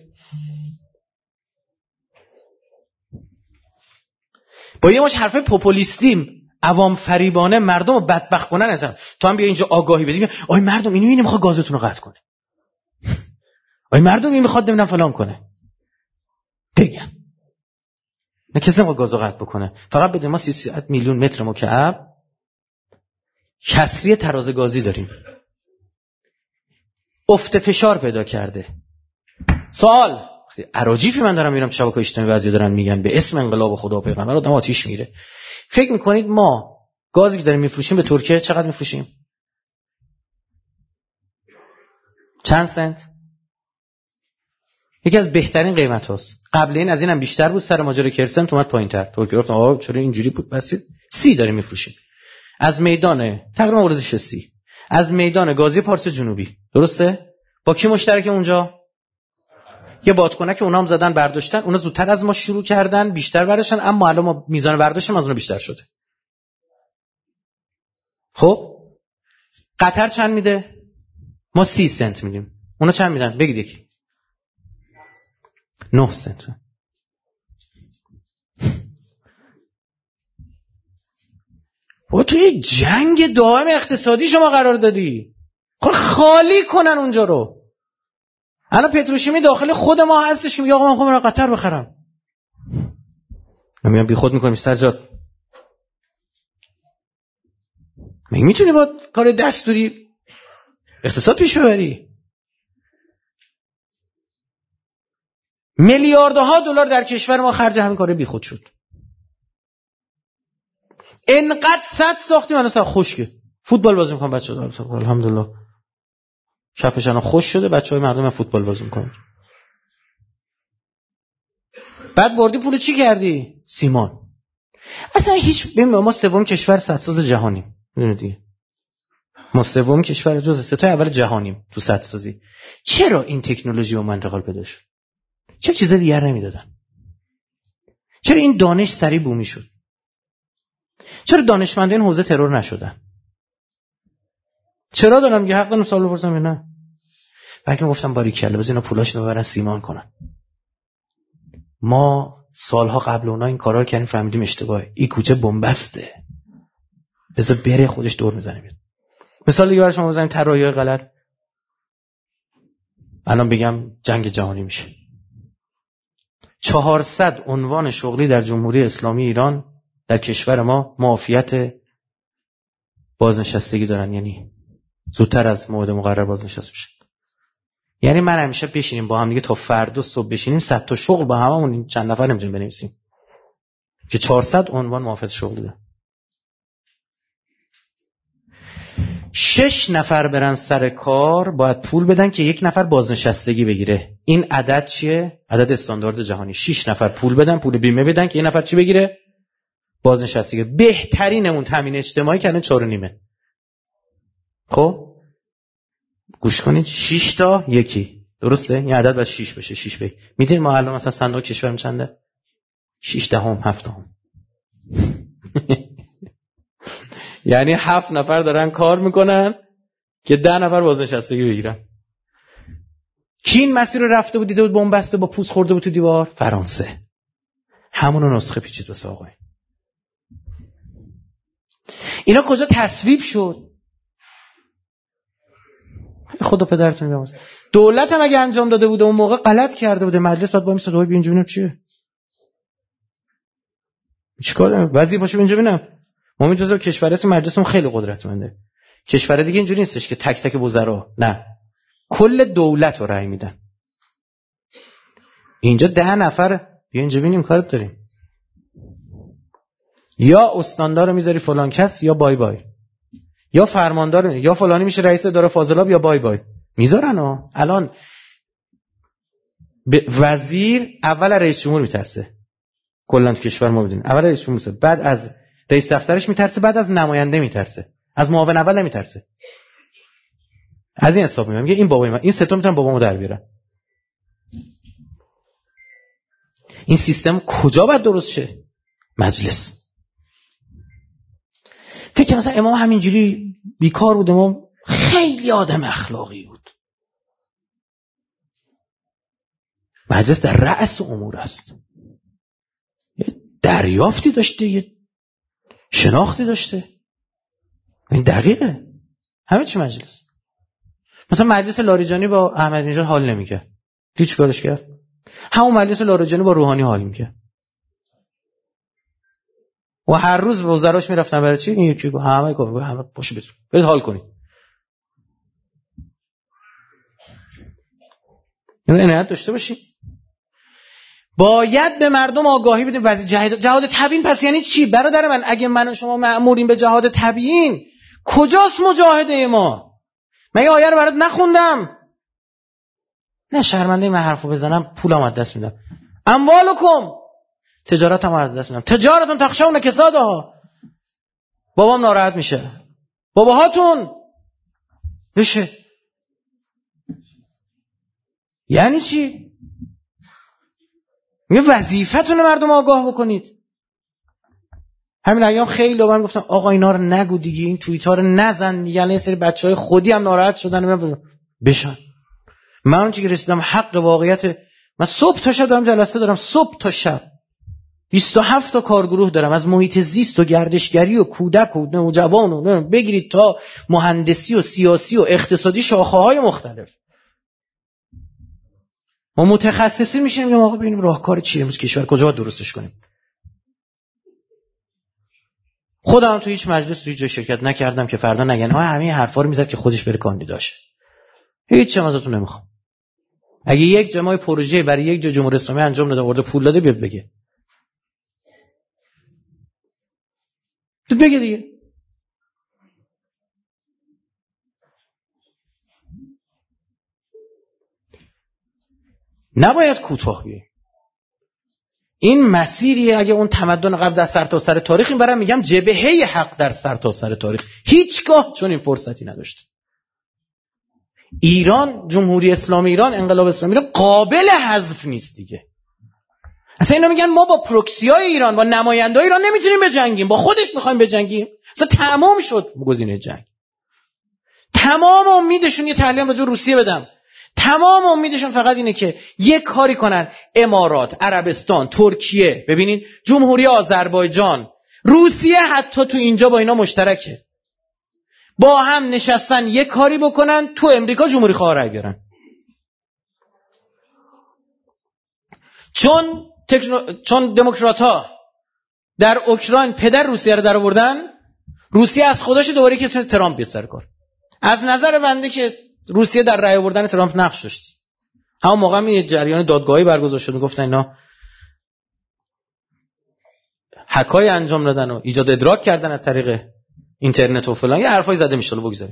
با یه مش حرفه پوپولیستیم عوام فریبانه مردم رو بدبخت کنن. ازم تو هم بیا اینجا آگاهی بدیم، آی مردم اینو اینو میخواد گازتون رو قطع کنه، آی مردم این میخواد نمیدونم فلان کنه. بگن نه کسی نمیخواد گازو قطع بکنه. فقط بده ما سیصد میلیون متر مکعب کسری تراز گازی داریم، افت فشار پیدا کرده. سوال اراجیفی من دارم میرم شبکه‌های اجتماعی بعضی دارن میگن به اسم انقلاب خدا و پیغمبر آدم آتیش میره. فکر میکنید ما گازی که داریم میفروشیم به ترکیه چقدر میفروشیم؟ چند سنت؟ یکی از بهترین قیمت هاست. قبل این از اینم بیشتر بود، سر ماجرای کرسنت اومد پایین‌تر. ترکیه گفت آقا چرا اینجوری بود؟ بسید سی داریم میفروشیم. از میدان تقریبا ورزش سی، از میدان گازی پارس جنوبی، درسته؟ با کی مشترک اونجا؟ یه بادکنک اونام زدن برداشتن، اونا زودتر از ما شروع کردن بیشتر برداشتن، اما الان ما میزان برداشتم از اونها بیشتر شده. خب قطر چند میده؟ ما سی سنت میدیم. اونا چند میدن؟ بگید یکی. نه سنت. و توی جنگ دائم اقتصادی شما قرار دادی. خب خالی کنن اونجا رو. الان پتروشیمی داخل خود ما هستش که میگه آقا من خودم رو قطر بخرم. میگم بی خود میکنیم سجاد. مگه میتونی با کار دستوری اقتصاد پیش ببری؟ میلیاردها دلار در کشور ما خرج همین کار بی خود شد. انقدر سد ساختیم الان خشکه. فوتبال بازی میکنن بچه‌ها الحمدلله. کفش الان خوش شده، بچه‌های مردم فوتبال بازی میکنن. بعد بردی پول چی کردی؟ سیمان. اصلا هیچ ببین ما سوم کشور سدساز جهانیم. میدونید دیگه. ما سوم کشور جزء سه تا اول جهانیم تو سدسازی. چرا این تکنولوژی به ما انتقال پیدا شد؟ چه چیز دیگر نمیدادن؟ چرا این دانش سریع بومی شد؟ چرا دانشمندان حوزه ترور نشدن؟ چرا دارم میگه حق دارم سوال بپرسم یا نه؟ بلکه گفتم باریکلا بزن اینا پولاشونو ببرن سیمان کنن. ما سالها قبل اونا این کارا رو کردیم، فهمیدیم اشتباهه. این کوچه بنبسته. بذار بره خودش دور میزنه میاد. مثال دیگه برای شما بزنیم طراحی‌های غلط. الان بگم جنگ جهانی میشه. چهارصد عنوان شغلی در جمهوری اسلامی ایران در کشور ما معافیت بازنشستگی دارن، یعنی زودتر از موعد مقرر بازنشسته میشن. یعنی من همیشه بشینیم با هم دیگه تا فردا صبح بشینیم صد تا شغل با هممون چند نفر نمیتونیم بنویسیم که چهارصد عنوان معافیت شغلی دارن. شش نفر برن سر کار باید پول بدن که یک نفر بازنشستگی بگیره. این عدد چیه؟ عدد استاندارد جهانی. شش نفر پول بدن، پول بیمه بدن که یک نفر چی بگیره؟ بازنشستگی. بهترینمون تامین اجتماعی کردن چهار و نیمه. خب گوش کنید، شش تا یکی، درسته؟ این عدد باید شش بشه. شش بگی. میدونید ما الان مثلا صندوق کشورم چنده؟ شش دهم، هفت دهم. یعنی هفت نفر دارن کار میکنن که ده نفر بازنشستگی بگیرن. کی این مسیر رو رفته بود دیده بود بمب بسته با پوست خورده بود تو دیوار؟ فرانسه. همون نسخه پیچید واسه آقای. اینا کجا تصویب شد؟ خدا پدرتون بیامرز. دولت هم اگه انجام داده بوده اون موقع غلط کرده بوده، مجلس بعد با این صدای اینجا ببینم چیه؟ چیکاره؟ وزیر باشه اینجا ببینم. ما می‌جوزه کشورات مجلسمون خیلی قدرتمنده. کشور دیگه اینجوری نیستش که تک تک وزرا، نه. کل دولت رو رأی میدن. اینجا ده نفر بیا اینجا ببینیم کارت داریم. یا استاندار میذاری فلان کس یا بای بای. یا فرماندار یا فلانی میشه رئیس اداره فاضلاب یا بای بای. میذارن ها. الان وزیر اول رئیس جمهور میترسه. کلا تو کشور ما بدین. اول رئیس جمهور، بعد از رئیس دفترش میترسه، بعد از نماینده میترسه. از معاون اول نمیترسه. از این حساب میگم، میگه این بابای من، این سه تا میتونن بابامو در بیارن. این سیستم کجا باید درست شه؟ مجلس. فکر کنم مثلا امام همینجوری بیکار بود، امام خیلی آدم اخلاقی بود. مجلس در رأس امور است، یه دریافتی داشته، یه شناختی داشته. این دقیقه همه چی مجلس. مثلا مجلس لاریجانی با احمدی نژاد حال نمیکرد، هیچ کارش کرد. همون مجلس لاریجانی با روحانی حال میکرد و هر روز وزراش میرفتن برای چی؟ این یکی گفت همه گفت همه پاشو برید برید حال کنید. اینو عنایت داشته باشید. باید به مردم آگاهی بدیم. وظیفه جهاد تبیین پس یعنی چی برادر من؟ اگه من و شما مأموریم به جهاد تبیین، کجاست مجاهده ما؟ مگه آیه رو برات نخوندم؟ نه شرمنده من حرفو بزنم پولم از دست میدم. اموالکم، تجارتم از دست میدم. تجارتون تخشون کسادها. بابام ناراحت میشه، باباهاتون بشه. یعنی چی؟ میگه وظیفتونه مردم آگاه بکنید. همین ایام خیلی من گفتم آقا اینا رو نگو دیگه، این توییت‌ها رو نزن دیگه، الان یه سری بچهای خودی هم ناراحت شدن بشن. من اون چیزی که رسیدم حق واقعیت، من صبح تا شب دارم جلسه دارم، صبح تا شب بیست و هفت تا کارگروه دارم، از محیط زیست و گردشگری و کودک و نوجوان و بگیرید تا مهندسی و سیاسی و اقتصادی، شاخه‌های مختلف. ما متخصصی میشیم میگم آقا ببینیم راهکار چیه امروز کشور کجا باید درستش کنیم. خودم تو هیچ مجلس تو هیچ جای شرکت نکردم که فردا نگن ها همین حرفا رو میزد که خودش بره کاندیداشه. هیچ چیز ازتون نمیخوام. اگه یک جماعت پروژه برای یک جا جمهوری اسلامی انجام داده ورده پول داده بیاد بگه. تو بگه دیگه. نباید کوتاه بیای. این مسیریه. اگه اون تمدن قبل در سرتاسر تاریخ، این برام میگم جبهه حق در سرتاسر تاریخ هیچگاه چون این فرصتی نداشته. ایران، جمهوری اسلامی ایران، انقلاب اسلامی ایران قابل حذف نیست دیگه. اصلا اینا میگن ما با پروکسیای ایران، با نمایندای ایران نمیتونیم بجنگیم، با خودش میخوایم بجنگیم. اصلا تمام شد گزینه جنگ. تمام امیدشون، یه تحلیل راجع به روسیه بدم، تمام امیدشون فقط اینه که یک کاری کنن امارات، عربستان، ترکیه، ببینین جمهوری آذربایجان، روسیه حتی تو اینجا با اینا مشترکه، با هم نشستن یک کاری بکنن تو امریکا جمهوری خواه رای بیارن. چون تکنو... چون دموکرات‌ها در اوکراین پدر روسیه رو در آوردن، روسیه از خودش دوباره کسی مثل ترامپ بیاد سر کار. از نظر بنده که روسیه در رای آوردن ترامپ نقش داشت. همون موقع می جریان دادگاهی برگزار شد، گفتن اینا هکای انجام دادن و ایجاد ادراک کردن از طریق اینترنت و فلان، یه حرفای زده میشه. بگذاریم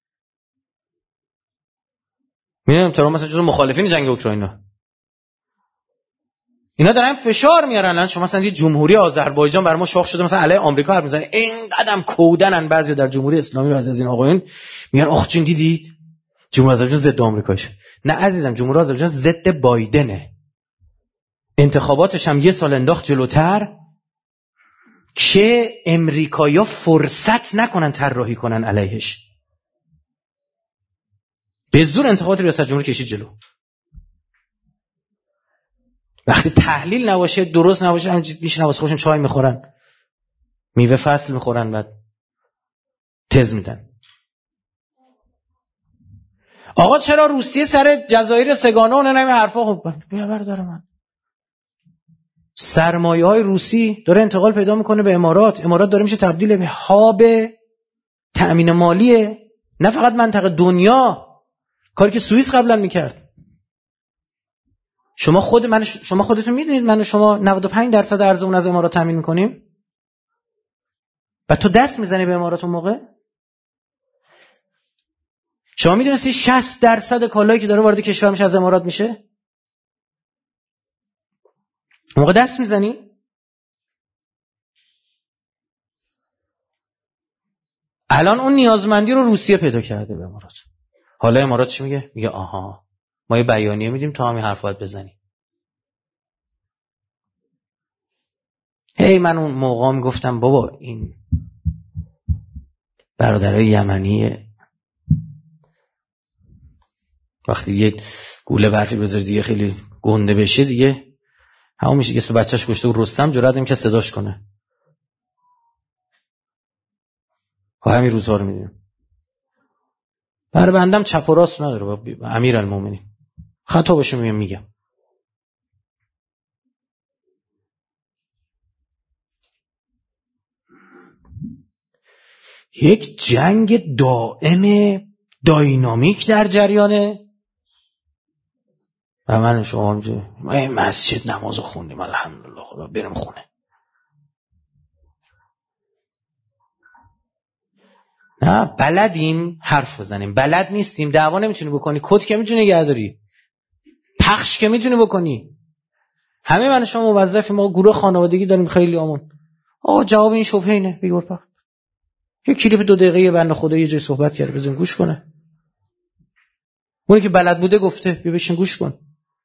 میدونم ترامپ مثلا جزو مخالفین جنگ اوکراین، اینا دارن فشار میارن. الان شما مثلا یه جمهوری آذربایجان بر ما شاخ شده، مثلا علیه آمریکا حرف میزنه، اینقدرم کودنن بعضی در جمهوری اسلامی، بعضی از این آقایون میگن آخ چون دیدید جمهوری آذربایجان ضد آمریکاشه. نه عزیزم، جمهوری آذربایجان ضد بایدنه. انتخاباتش هم یه سال انداخت جلوتر که امریکایی‌ها فرصت نکنن طراحی کنن علیهش. به زور انتخابات ریاست جمهوری کشید جلو. وقتی تحلیل نباشه، درست نباشه، همینجوری میشینن واسه خودشون چای میخورن، میوه فصل میخورن، بعد تز میدن. آقا چرا روسیه سر جزایر سگانه و نمی حرفا؟ خب بیا بردار من، سرمایه‌های روسی داره انتقال پیدا میکنه به امارات، امارات داره میشه تبدیل به هاب تأمین مالیه، نه فقط منطقه دنیا، کاری که سوئیس قبلا میکرد. شما خود من شما خودتون میدونید من و شما نود و پنج درصد ارزمون از امارات تامین میکنیم و تو دست میزنی به امارات. اون موقع شما میدونستی شصت درصد کالایی که داره وارد کشور میشه از امارات میشه؟ اون موقع دست میزنی؟ الان اون نیازمندی رو روسیه پیدا کرده به امارات. حالا امارات چی میگه؟ میگه آها ما یه بیانیه میدیم تا همین حرف باید بزنی. هی من اون موقع میگفتم بابا این برادرای یمنی وقتی یه گوله برفی بذاره دیگه خیلی گنده بشه دیگه همون میشه که سو بچهش کشته و رستم جرأت نمی‌کنه صداش کنه. خب همین روزها رو می‌بینیم. برای بندم چپ و راست نداره با امیرالمومنین. خطا باشه میگم میگم. یک جنگ دائم داینامیک در جریانه و من شما میگه ما این مسجد نماز خوندیم الحمدلله خدا بریم خونه. نه بلدیم حرف بزنیم، بلد نیستیم دعوا نمیتونی بکنی، کد که میتونی نگه داری، پخش که میتونی بکنی. همه من شما موظفیم، ما گروه خانوادگی داریم خیلی همون. آقا جواب این شبهه اینه بگو فقط. یه کلیپ دو دقیقه بنده خدا یه جای صحبت کرده بزن گوش کنه. اونی که بلد بوده گفته بیا بشین گوش کن.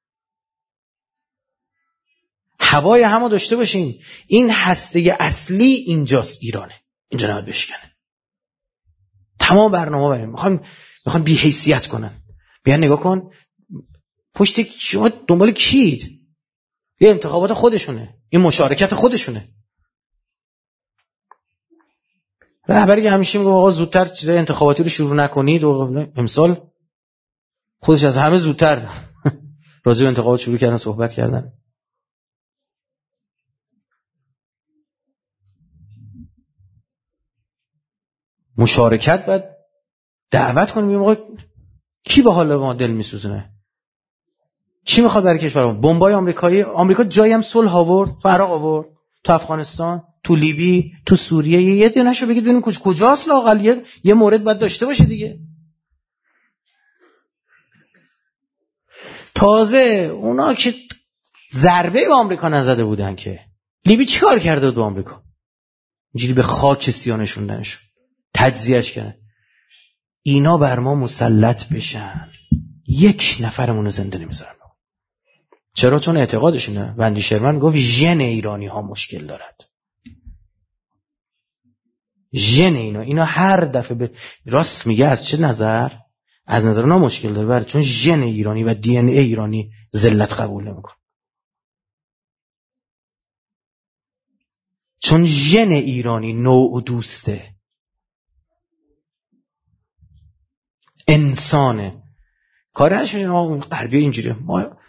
هوای همو داشته باشین. این هسته اصلی اینجاست، ایرانه. اینجا نباید بشکنه. تمام برنامه بریم میخوام میخوام بی حیثیت کنن. بیا نگاه کن پشت شما دنبال کید؟ یه انتخابات خودشونه، این مشارکت خودشونه. رهبری که همیشه میگه آقا زودتر چیزای انتخاباتی رو شروع نکنید و امسال خودش از همه زودتر راجع به انتخابات شروع کردن صحبت کردن. مشارکت باید دعوت کنیم. یه موقع کی به حال ما دل میسوزونه؟ چی میخواد برای کشورمون؟ بمبای آمریکایی، آمریکا جایی هم صلح آورد، فراغ آورد، تو افغانستان، تو لیبی، تو سوریه. یه دیگه نشو بگید ببینیم کجاست لااقل یه, یه مورد باید داشته باشه دیگه. تازه اونا که ضربه به آمریکا نزده بودن که لیبی چیکار کرده بود به آمریکا؟ اینجوری به خاک سیانشوندنش، تجزیهش کردن. اینا بر ما مسلط بشن یک نفرمون رو زنده نمیذارن. چرا؟ چون اعتقادشونه. وندی شرمن گفت ژن ایرانی ها مشکل دارد. ژن اینا اینا هر دفعه به راست میگه. از چه نظر؟ از نظر اونا مشکل داره. برای چون ژن ایرانی و دی ان ای ایرانی ذلت قبول نمیکنه. چون ژن ایرانی نوع دوسته، انسانه. کار نشون ما غربی اینجوریه. ما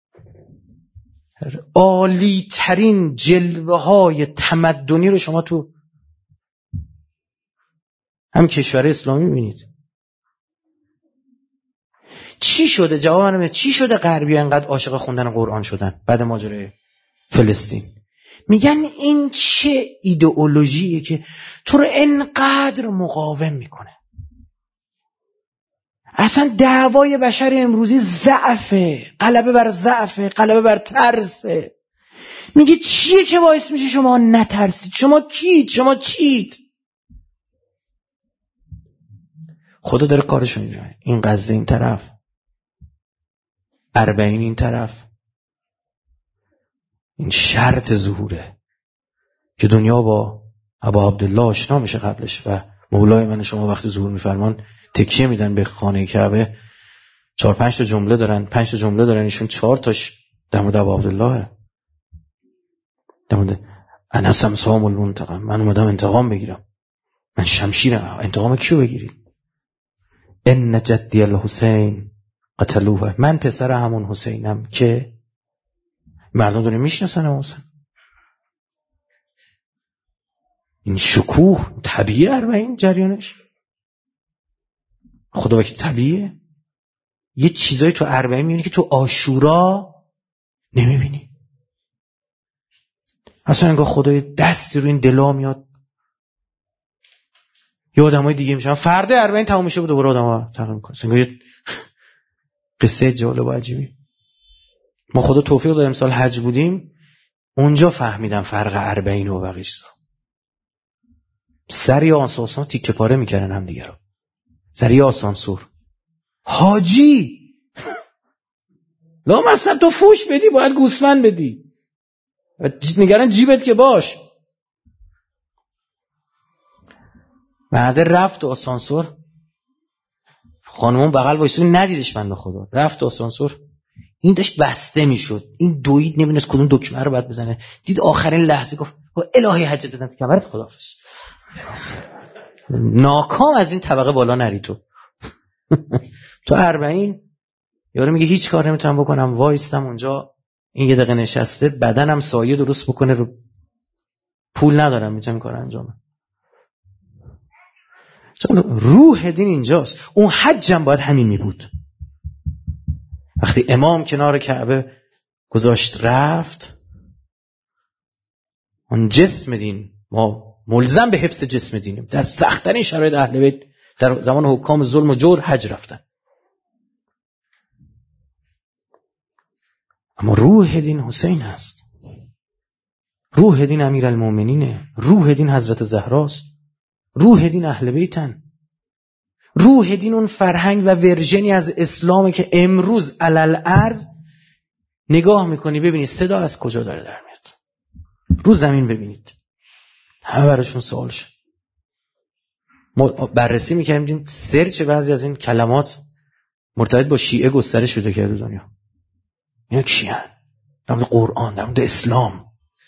عالی ترین جلوه های تمدنی رو شما تو هم کشور اسلامی میبینید. چی شده؟ جواب منم چی شده غربی انقدر عاشق خوندن قرآن شدن بعد ماجرای فلسطین؟ میگن این چه ایدئولوژیه که تو رو انقدر مقاوم میکنه. اصلا دعوای بشر امروزی ضعفه، غلبه بر ضعفه، غلبه بر ترسه. میگه چیه که باعث میشه شما نترسید؟ شما کید؟ شما چید؟ خدا داره کارشو میکنه. این غزه این طرف، اربعین این طرف. این شرط ظهوره که دنیا با ابا عبدالله آشنا میشه قبلش و مولای من شما وقتی ظهور میفرمان تکیه میدن به خانه کعبه. چهار پنج تا جمله دارن، پنج تا جمله دارن، ایشون چهار تاش در مورد ابا عبدالله، در مورد انا سمسام المنتقم، من اومدم انتقام بگیرم، من شمشیرم. انتقام کیو بگیرید؟ ان جدی الحسین قتلوه، من پسر همون حسینم که مردم داره میشناسن حسین. این شکوه طبیعه اربعین جریانش خدا وکیل طبیعه. یه چیزایی تو اربعین میبینی که تو عاشورا نمیبینی. اصلا انگاه خدای دستی رو این دلا میاد. یه آدم های دیگه میشن فرده اربعین تموم میشه بود دوباره آدم ها تغییر میکنه. انگاه یه قصه جالب و عجیبی. ما خدا توفیق داد امسال حج بودیم، اونجا فهمیدم فرق اربعین و بقیه چیزا. سری آسانسور تیکه پاره میکردن هم دیگه رو. سری آسانسور حاجی لا مثلا تو فوش بدی باید گوسفند بدی، نگران جیبت که باش. بعد رفت آسانسور، خانمون بغل وایسون ندیدش بنده خدا، رفت آسانسور، این داشت بسته میشد، این دوید نمیدونست کدوم دکمه رو باید بزنه، دید آخرین لحظه گفت با الهی حجت بزن کمرت، خداحافظ. ناکام از این طبقه بالا نری تو. تو اربعین یارو میگه هیچ کار نمیتونم بکنم، وایستم اونجا، این یه دقیقه نشسته، بدنم سایه درست بکنه رو پول ندارم میتونم کار انجام. چون روح دین اینجاست. اون حجم باید همین میبود. وقتی امام کنار کعبه گذاشت رفت، اون جسم دین، ما ملزم به حفظ جسم دینیم، در سخت‌ترین شرایط اهل بیت در زمان حکام ظلم و جور حج رفتن، اما روح دین حسین هست، روح دین امیرالمومنینه، روح دین حضرت زهراست، روح دین اهل بیتن، روح دین اون فرهنگ و ورژنی از اسلامه که امروز علل ارض نگاه میکنی ببینی صدا از کجا داره در میاد. رو زمین ببینید همه براشون سوال شد. ما بررسی میکنیم دیدیم سرچ بعضی از این کلمات مرتبط با شیعه گسترش پیدا کرده دنیا. اینا کیان؟ در مورد قرآن، در مورد اسلام.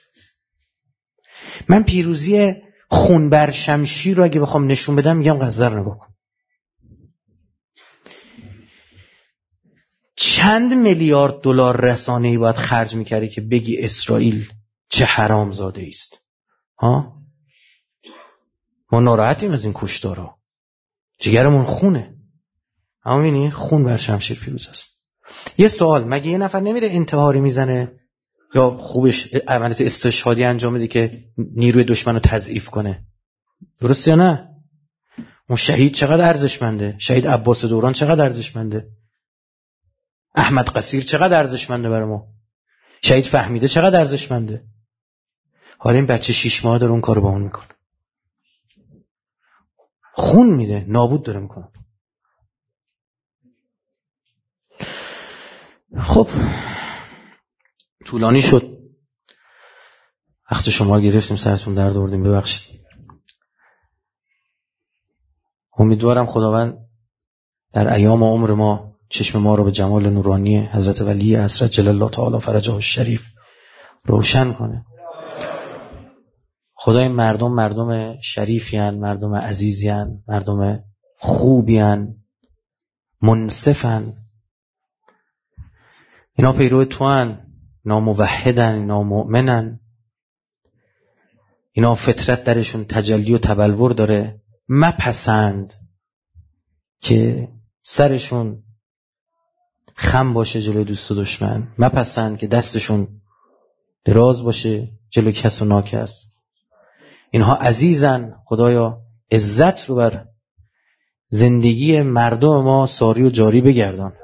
من پیروزی خونبر شمشیر رو اگه بخوام نشون بدم میگم قذر نگاه کن. چند میلیارد دلار رسانه‌ای باید خرج میکردی که بگی اسرائیل چه حرامزاده است؟ ها؟ ما ناراحتیم از این کشتارا، جگرمون خونه، اما می‌بینی خون بر شمشیر پیروز است. یه سوال، مگه یه نفر نمیره انتحاری میزنه یا خوبش عملیات استشهادی انجام بده که نیروی دشمن رو تضعیف کنه؟ درست یا نه؟ اون شهید چقدر ارزشمنده؟ شهید عباس دوران چقدر ارزشمنده؟ احمد قصیر چقدر ارزشمنده برای ما؟ شهید فهمیده چقدر ارزشمنده؟ حالا این بچه شیش ماه داره اون کارو با اون میکنه، خون میده، نابود داره میکنه. خب طولانی شد، وقت شما گرفتیم، سرتون درد آوردیم، ببخشید. امیدوارم خداوند در ایام عمر ما چشم ما رو به جمال نورانی حضرت ولی حضرت جل الله تعالی فرجه الشریف روشن کنه. خدای مردم مردم شریفی هن، مردم عزیزی هن، مردم خوبی هن، منصف هن. اینا پیرو تو هن، اینا موحدن، اینا مؤمنن، اینا فطرت درشون تجلی و تبلور داره. مپسند که سرشون خم باشه جلوی دوست و دشمن، مپسند که دستشون دراز باشه جلوی کس و ناکس. اینها عزیزن. خدایا عزت رو بر زندگی مردم ما ساری و جاری بگردان.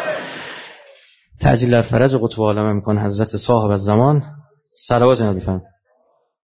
تعجیل در فرج قطب عالمه میکن حضرت صاحب الزمان. صلوات نبی فرمایید.